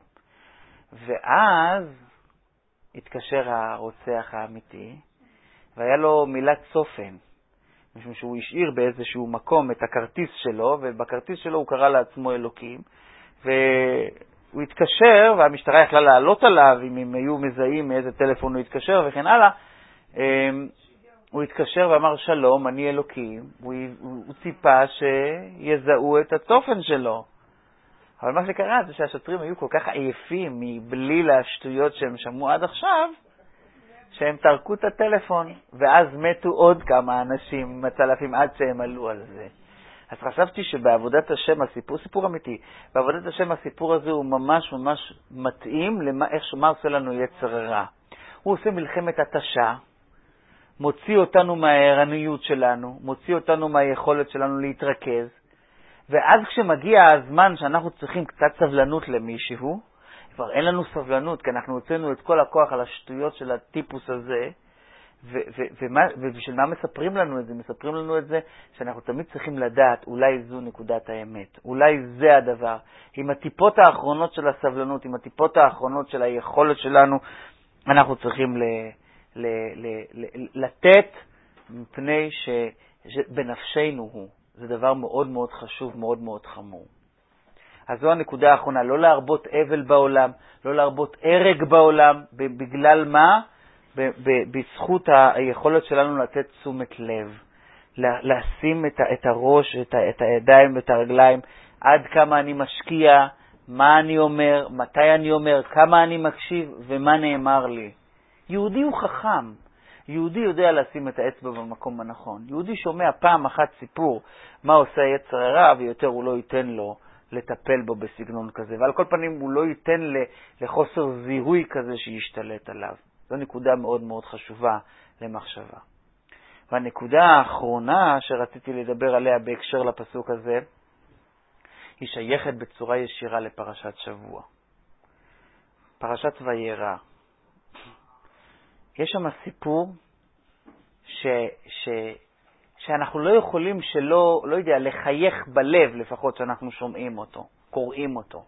ואז התקשר הרוצח האמיתי, והיה לו מילת צופן, משום שהוא השאיר באיזשהו מקום את הכרטיס שלו, ובכרטיס שלו הוא קרא לעצמו אלוקים, והוא התקשר, והמשטרה יכלה לעלות עליו, אם הם היו מזהים מאיזה טלפון הוא התקשר וכן הלאה. הוא התקשר ואמר שלום, אני אלוקים, הוא ציפה שיזהו את הצופן שלו. אבל מה שקרה זה שהשוטרים היו כל כך עייפים מבליל השטויות שהם שמעו עד עכשיו, שהם תרקו את הטלפון, ואז מתו עוד כמה אנשים מצלפים עד שהם עלו על זה. אז חשבתי שבעבודת השם הסיפור, סיפור אמיתי, בעבודת השם הסיפור הזה הוא ממש ממש מתאים איך שמה עושה לנו יצר הרע. הוא עושה מלחמת התשה, מוציא אותנו מהערניות שלנו, מוציא אותנו מהיכולת שלנו להתרכז, ואז כשמגיע הזמן שאנחנו צריכים קצת סבלנות למישהו, כבר אין לנו סבלנות, כי אנחנו הוצאנו את כל הכוח על השטויות של הטיפוס הזה, ובשביל מה מספרים לנו את זה? מספרים לנו את זה שאנחנו תמיד צריכים לדעת, אולי זו נקודת האמת, אולי זה הדבר. עם הטיפות האחרונות של הסבלנות, עם הטיפות האחרונות של היכולת שלנו, אנחנו צריכים לתת מפני שבנפשנו הוא. זה דבר מאוד מאוד חשוב, מאוד מאוד חמור. אז זו הנקודה האחרונה, לא להרבות אבל בעולם, לא להרבות הרג בעולם, בגלל מה? בזכות היכולת שלנו לתת תשומת לב, לשים את הראש, את הידיים ואת הרגליים, עד כמה אני משקיע, מה אני אומר, מתי אני אומר, כמה אני מקשיב ומה נאמר לי. יהודי הוא חכם, יהודי יודע לשים את האצבע במקום הנכון. יהודי שומע פעם אחת סיפור מה עושה יצר הרע, ויותר הוא לא ייתן לו לטפל בו בסגנון כזה, ועל כל פנים הוא לא ייתן לחוסר זיהוי כזה שישתלט עליו. זו נקודה מאוד מאוד חשובה למחשבה. והנקודה האחרונה שרציתי לדבר עליה בהקשר לפסוק הזה, היא שייכת בצורה ישירה לפרשת שבוע. פרשת וירא. יש שם סיפור שאנחנו לא יכולים שלא, לא יודע, לחייך בלב לפחות שאנחנו שומעים אותו, קוראים אותו.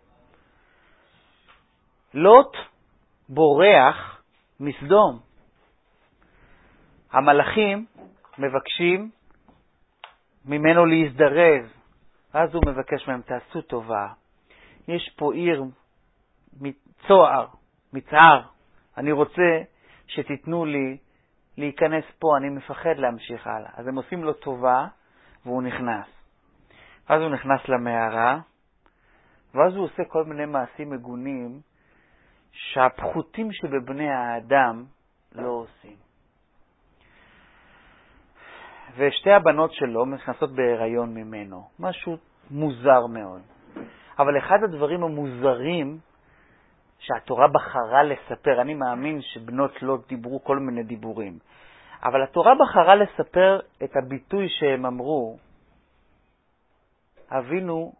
לוט בורח מסדום. המלאכים מבקשים ממנו להזדרז, אז הוא מבקש מהם, תעשו טובה. יש פה עיר מצער, אני רוצה שתיתנו לי להיכנס פה, אני מפחד להמשיך הלאה. אז הם עושים לו טובה, והוא נכנס. אז הוא נכנס למערה, ואז הוא עושה כל מיני מעשים מגונים, שהפחותים שבבני האדם לא עושים. ושתי הבנות שלו נכנסות בהיריון ממנו. משהו מוזר מאוד. אבל אחד הדברים המוזרים, שהתורה בחרה לספר, אני מאמין שבנות לא דיברו כל מיני דיבורים, אבל התורה בחרה לספר את הביטוי שהם אמרו, אבינו,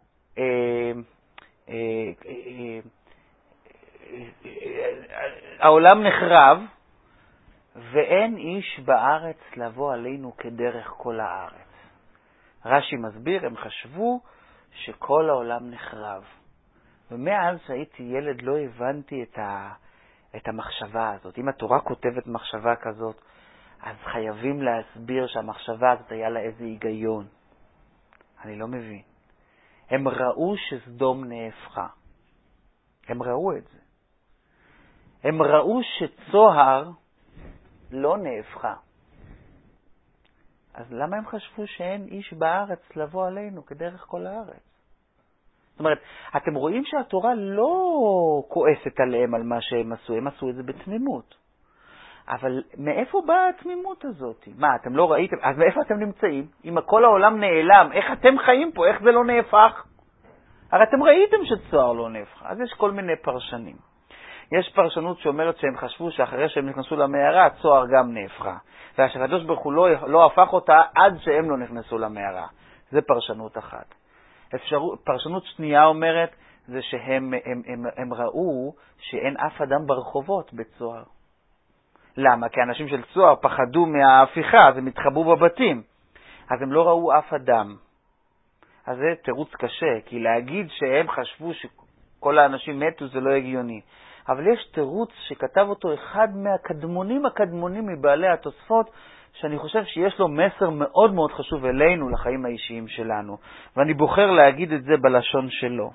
העולם נחרב, ואין איש בארץ לבוא עלינו כדרך כל הארץ. רש"י מסביר, הם חשבו שכל העולם נחרב. ומאז שהייתי ילד לא הבנתי את המחשבה הזאת. אם התורה כותבת מחשבה כזאת, אז חייבים להסביר שהמחשבה הזאת היה לה איזה היגיון. אני לא מבין. הם ראו שסדום נהפכה. הם ראו את זה. הם ראו שצוהר לא נהפכה. אז למה הם חשבו שאין איש בארץ לבוא עלינו כדרך כל הארץ? זאת אומרת, אתם רואים שהתורה לא כועסת עליהם על מה שהם עשו, הם עשו את זה בתמימות. אבל מאיפה באה התמימות הזאת? מה, אתם לא ראיתם? אז מאיפה אתם נמצאים? אם כל העולם נעלם, איך אתם חיים פה? איך זה לא נהפך? הרי אתם ראיתם שצוהר לא נהפך. אז יש כל מיני פרשנים. יש פרשנות שאומרת שהם חשבו שאחרי שהם נכנסו למערה, הצוהר גם נהפכה. והקדוש ברוך הוא לא הפך אותה עד שהם לא נכנסו למערה. זה פרשנות אחת. פרשנות שנייה אומרת, זה שהם ראו שאין אף אדם ברחובות בצוהר. למה? כי האנשים של צוהר פחדו מההפיכה, אז הם התחבאו בבתים. אז הם לא ראו אף אדם. אז זה תירוץ קשה, כי להגיד שהם חשבו שכל האנשים מתו זה לא הגיוני. אבל יש תירוץ שכתב אותו אחד מהקדמונים מבעלי התוספות, שאני חושב שיש לו מסר מאוד מאוד חשוב אלינו, לחיים האישיים שלנו. ואני בוחר להגיד את זה בלשון שלו.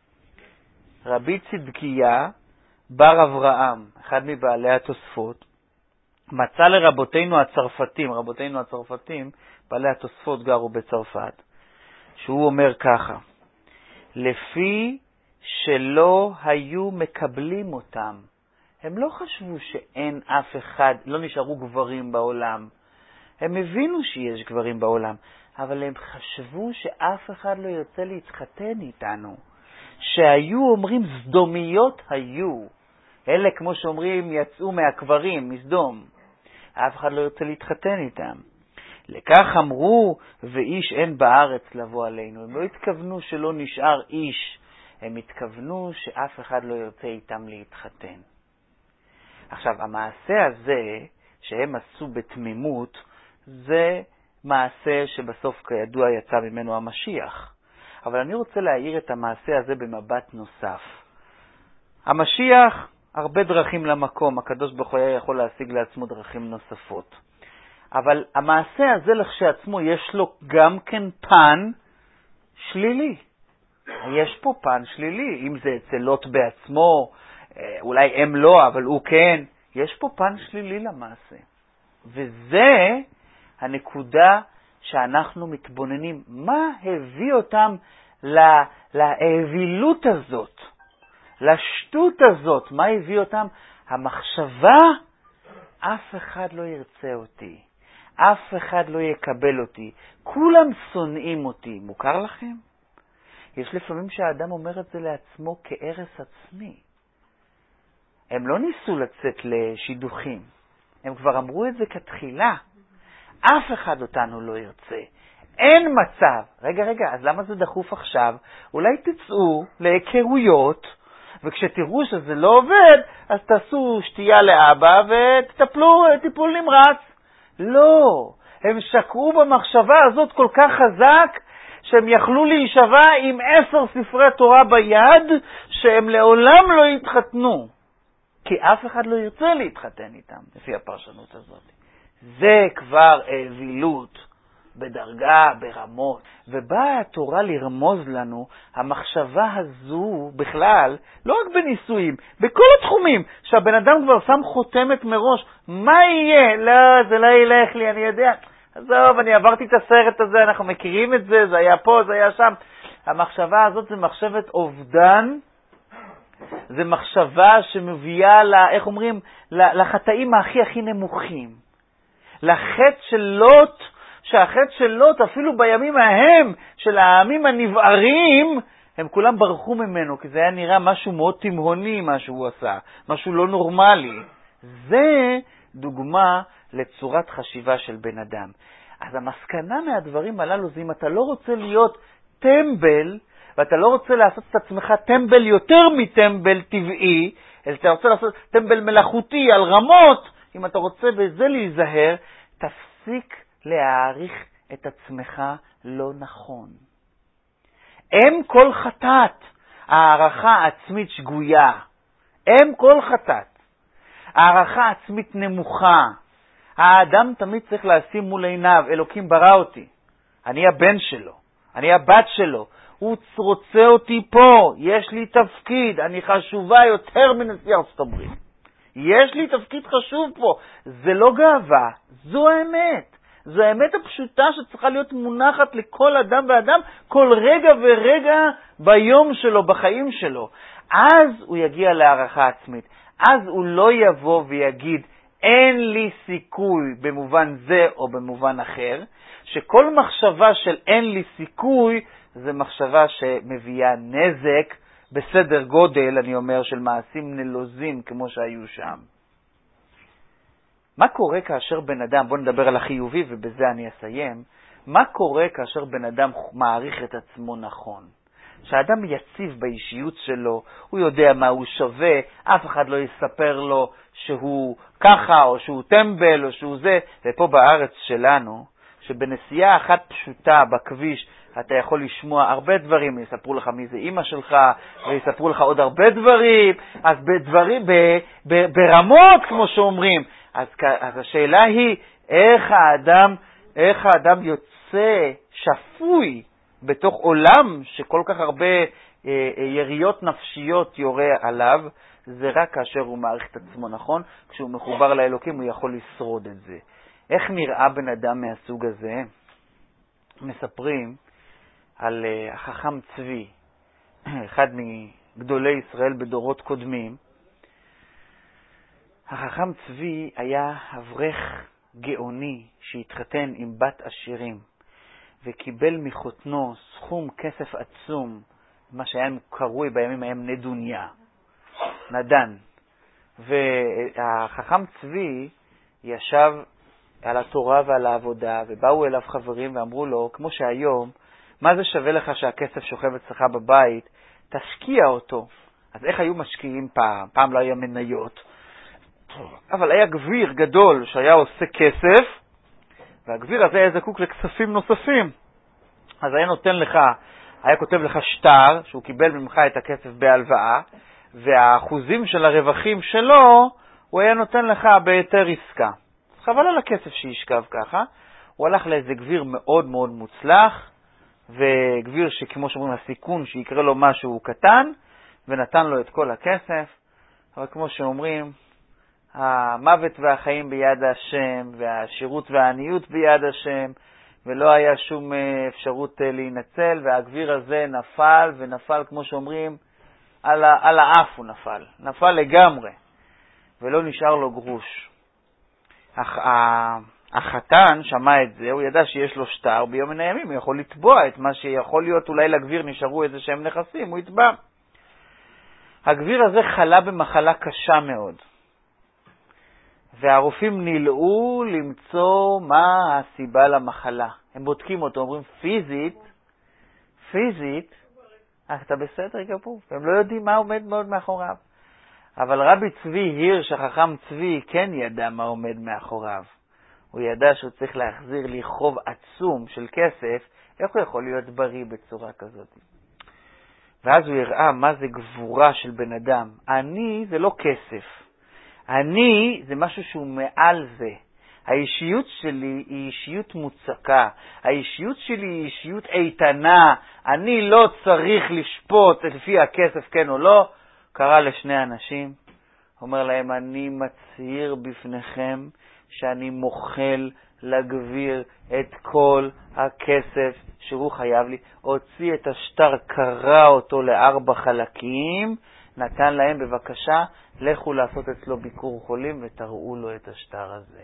רבי צדקיה בר אברהם, אחד מבעלי התוספות, מצא לרבותינו הצרפתים, רבותינו הצרפתים, בעלי התוספות גרו בצרפת, שהוא אומר ככה, לפי שלא היו מקבלים אותם. הם לא חשבו שאין אף אחד, לא נשארו גברים בעולם. הם הבינו שיש גברים בעולם, אבל הם חשבו שאף אחד לא ירצה להתחתן איתנו. שהיו אומרים סדומיות היו. אלה כמו שאומרים יצאו מהקברים, מסדום. אף אחד לא ירצה להתחתן איתם. לכך אמרו, ואיש אין בארץ לבוא עלינו. הם לא התכוונו שלא נשאר איש. הם התכוונו שאף אחד לא ירצה איתם להתחתן. עכשיו, המעשה הזה שהם עשו בתמימות, זה מעשה שבסוף כידוע יצא ממנו המשיח. אבל אני רוצה להעיר את המעשה הזה במבט נוסף. המשיח, הרבה דרכים למקום, הקדוש ברוך הוא יכול להשיג לעצמו דרכים נוספות. אבל המעשה הזה לכשעצמו יש לו גם כן פן שלילי. יש פה פן שלילי, אם זה אצל לוט בעצמו, אולי הם לא, אבל הוא כן. יש פה פן שלילי למעשה. וזה הנקודה שאנחנו מתבוננים. מה הביא אותם לאווילות הזאת, לשטות הזאת? מה הביא אותם? המחשבה, אף אחד לא ירצה אותי. אף אחד לא יקבל אותי. כולם שונאים אותי. מוכר לכם? יש לפעמים שהאדם אומר את זה לעצמו כערס עצמי. הם לא ניסו לצאת לשידוכים. הם כבר אמרו את זה כתחילה. אף אחד אותנו לא ירצה. אין מצב. רגע, אז למה זה דחוף עכשיו? אולי תצאו להיכרויות, וכשתראו שזה לא עובד, אז תעשו שתייה לאבא ותטפלו טיפול נמרץ. לא. הם שקעו במחשבה הזאת כל כך חזק, שהם יכלו להישבע עם 10 ספרי תורה ביד, שהם לעולם לא יתחתנו. כי אף אחד לא ירצה להתחתן איתם, לפי הפרשנות הזאת. זה כבר אווילות, בדרגה, ברמות. ובאה התורה לרמוז לנו, המחשבה הזו בכלל, לא רק בניסויים, בכל התחומים, שהבן אדם כבר שם חותמת מראש, מה יהיה? לא, זה לא ילך לי, אני יודע. עזוב, אני עברתי את הסרט הזה, אנחנו מכירים את זה, זה היה פה, זה היה שם. המחשבה הזאת זה מחשבת אובדן, זה מחשבה שמביאה איך אומרים, לחטאים הכי נמוכים. לחטא של לוט, שהחטא של לוט אפילו בימים ההם של העמים הנבערים, הם כולם ברחו ממנו, כי זה היה נראה משהו מאוד תימהוני מה שהוא עשה, משהו לא נורמלי. זה דוגמה לצורת חשיבה של בן אדם. אז המסקנה מהדברים הללו זה אם אתה לא רוצה להיות טמבל, ואתה לא רוצה לעשות את עצמך טמבל יותר מטמבל טבעי, אלא אתה רוצה לעשות טמבל מלאכותי על רמות, אם אתה רוצה בזה להיזהר, תפסיק להעריך את עצמך לא נכון. הם כל חטאת, הערכה עצמית שגויה. הם כל חטאת. הערכה עצמית נמוכה. האדם תמיד צריך לשים מול עיניו, אלוקים ברא אותי. אני הבן שלו, אני הבת שלו. הוא רוצה אותי פה, יש לי תפקיד, אני חשובה יותר מנשיא ארצות הברית. יש לי תפקיד חשוב פה. זה לא גאווה, זו האמת. זו האמת הפשוטה שצריכה להיות מונחת לכל אדם ואדם, כל רגע ורגע ביום שלו, בחיים שלו. אז הוא יגיע להערכה עצמית. אז הוא לא יבוא ויגיד, אין לי סיכוי במובן זה או במובן אחר, שכל מחשבה של אין לי סיכוי, זה מחשבה שמביאה נזק בסדר גודל, אני אומר, של מעשים נלוזים כמו שהיו שם. מה קורה כאשר בן אדם, בוא נדבר על החיובי ובזה אני אסיים, מה קורה כאשר בן אדם מעריך את עצמו נכון? שהאדם יציב באישיות שלו, הוא יודע מה הוא שווה, אף אחד לא יספר לו שהוא ככה או שהוא טמבל או שהוא זה. ופה בארץ שלנו, שבנסיעה אחת פשוטה בכביש אתה יכול לשמוע הרבה דברים, יספרו לך מי זה אמא שלך, ויספרו לך עוד הרבה דברים, אז בדברים, ברמות כמו שאומרים. אז השאלה היא איך האדם יוצא שפוי בתוך עולם שכל כך הרבה יריות נפשיות יורה עליו. זה רק כאשר הוא מעריך את עצמו נכון, כשהוא מחובר לאלוקים הוא יכול לשרוד את זה. איך נראה בן אדם מהסוג הזה? מספרים על החכם צבי, אחד מגדולי ישראל בדורות קודמים. החכם צבי היה אברך גאוני שהתחתן עם בת עשירים, וקיבל מחותנו סכום כסף עצום, מה שהיה קרוי בימים ההם נדוניה, נדן. והחכם צבי ישב על התורה ועל העבודה, ובאו אליו חברים ואמרו לו, כמו שהיום, מה זה שווה לך שהכסף שוכב אצלך בבית? תשקיע אותו. אז איך היו משקיעים פעם? פעם לא היה מניות. אבל היה גביר גדול שהיה עושה כסף, והגביר הזה היה זקוק לכספים נוספים. אז היה כותב לך שטר, שהוא קיבל ממך את הכסף בהלוואה, והאחוזים של הרווחים שלו, הוא היה נותן לך ביתר עסקה. חבל על הכסף שישכב ככה. הוא הלך לאיזה גביר מאוד מאוד מוצלח, וגביר שכמו שאומרים הסיכון שיקרה לו משהו הוא קטן, ונתן לו את כל הכסף. אבל כמו שאומרים, המוות והחיים ביד השם, והשירות והעניות ביד השם, ולא היה שום אפשרות להינצל, והגביר הזה נפל, ונפל כמו שאומרים, על האף הוא נפל לגמרי, ולא נשאר לו גרוש. החתן שמע את זה, הוא ידע שיש לו שטר, ביום מן הימים הוא יכול לתבוע את מה שיכול להיות, אולי לגביר נשארו איזה שהם נכסים, הוא יתבע. הגביר הזה חלה במחלה קשה מאוד, והרופאים נלאו למצוא מה הסיבה למחלה. הם בודקים אותו, אומרים פיזית, אתה בסדר גמור, והם לא יודעים מה עומד מאוד מאחוריו. אבל רבי צבי הירש, החכם צבי, כן ידע מה עומד מאחוריו. הוא ידע שהוא צריך להחזיר לי חוב עצום של כסף, איך הוא יכול להיות בריא בצורה כזאת? ואז הוא יראה מה זה גבורה של בן אדם. אני זה לא כסף. אני זה משהו שהוא מעל זה. האישיות שלי היא אישיות מוצקה. האישיות שלי היא אישיות איתנה. אני לא צריך לשפוט לפי הכסף כן או לא. קרא לשני אנשים, אומר להם, אני מצהיר בפניכם שאני מוכל לגביר את כל הכסף שהוא חייב לי. הוציא את השטר, קרא אותו ל4 חלקים, נתן להם בבקשה, לכו לעשות אצלו ביקור חולים ותראו לו את השטר הזה.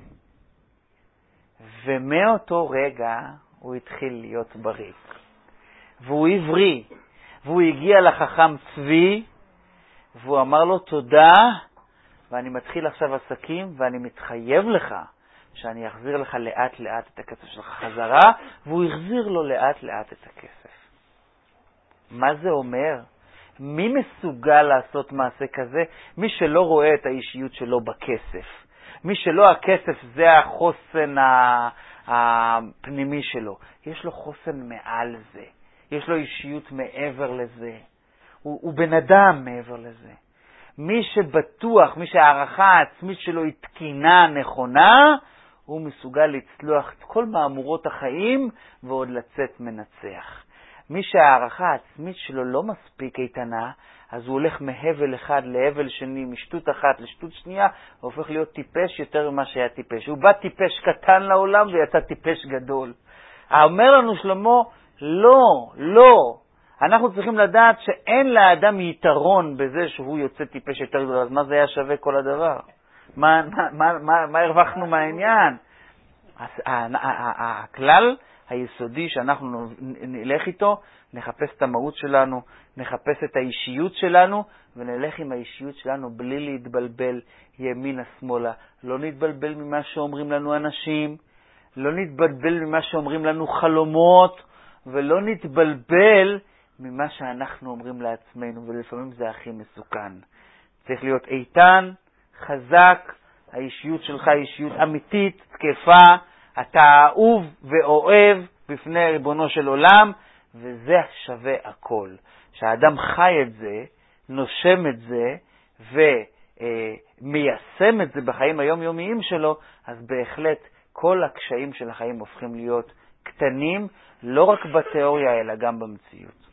ומאותו רגע הוא התחיל להיות בריא. והוא עברי, והוא הגיע לחכם צבי, והוא אמר לו תודה, ואני מתחיל עכשיו עסקים, ואני מתחייב לך שאני אחזיר לך לאט לאט את הכסף שלך חזרה, והוא החזיר לו לאט לאט את הכסף. מה זה אומר? מי מסוגל לעשות מעשה כזה? מי שלא רואה את האישיות שלו בכסף. מי שלא הכסף זה החוסן הפנימי שלו. יש לו חוסן מעל זה. יש לו אישיות מעבר לזה. הוא בן אדם מעבר לזה. מי שבטוח, מי שהערכה העצמית שלו היא תקינה נכונה, הוא מסוגל לצלוח את כל מאמורות החיים ועוד לצאת מנצח. מי שהערכה העצמית שלו לא מספיק איתנה, אז הוא הולך מהבל אחד להבל שני, משטות אחת לשטות שנייה, והופך להיות טיפש יותר ממה שהיה טיפש. הוא בא טיפש קטן לעולם ויצא טיפש גדול. אומר לנו שלמה, לא. אנחנו צריכים לדעת שאין לאדם יתרון בזה שהוא יוצא טיפש יותר גדול. אז מה זה היה שווה כל הדבר? מה הרווחנו מהעניין? הכלל היסודי שאנחנו נלך איתו, נחפש את המהות שלנו, נחפש את האישיות שלנו, ונלך עם האישיות שלנו בלי להתבלבל ימינה שמאלה. לא נתבלבל ממה שאומרים לנו אנשים, לא נתבלבל ממה שאומרים לנו חלומות, ולא נתבלבל ממה שאנחנו אומרים לעצמנו, ולפעמים זה הכי מסוכן. צריך להיות איתן, חזק, האישיות שלך היא אישיות אמיתית, תקפה, אתה אהוב ואוהב בפני ריבונו של עולם, וזה שווה הכל. שהאדם חי את זה, נושם את זה, ומיישם את זה בחיים היומיומיים שלו, אז בהחלט כל הקשיים של החיים הופכים להיות קטנים, לא רק בתיאוריה אלא גם במציאות.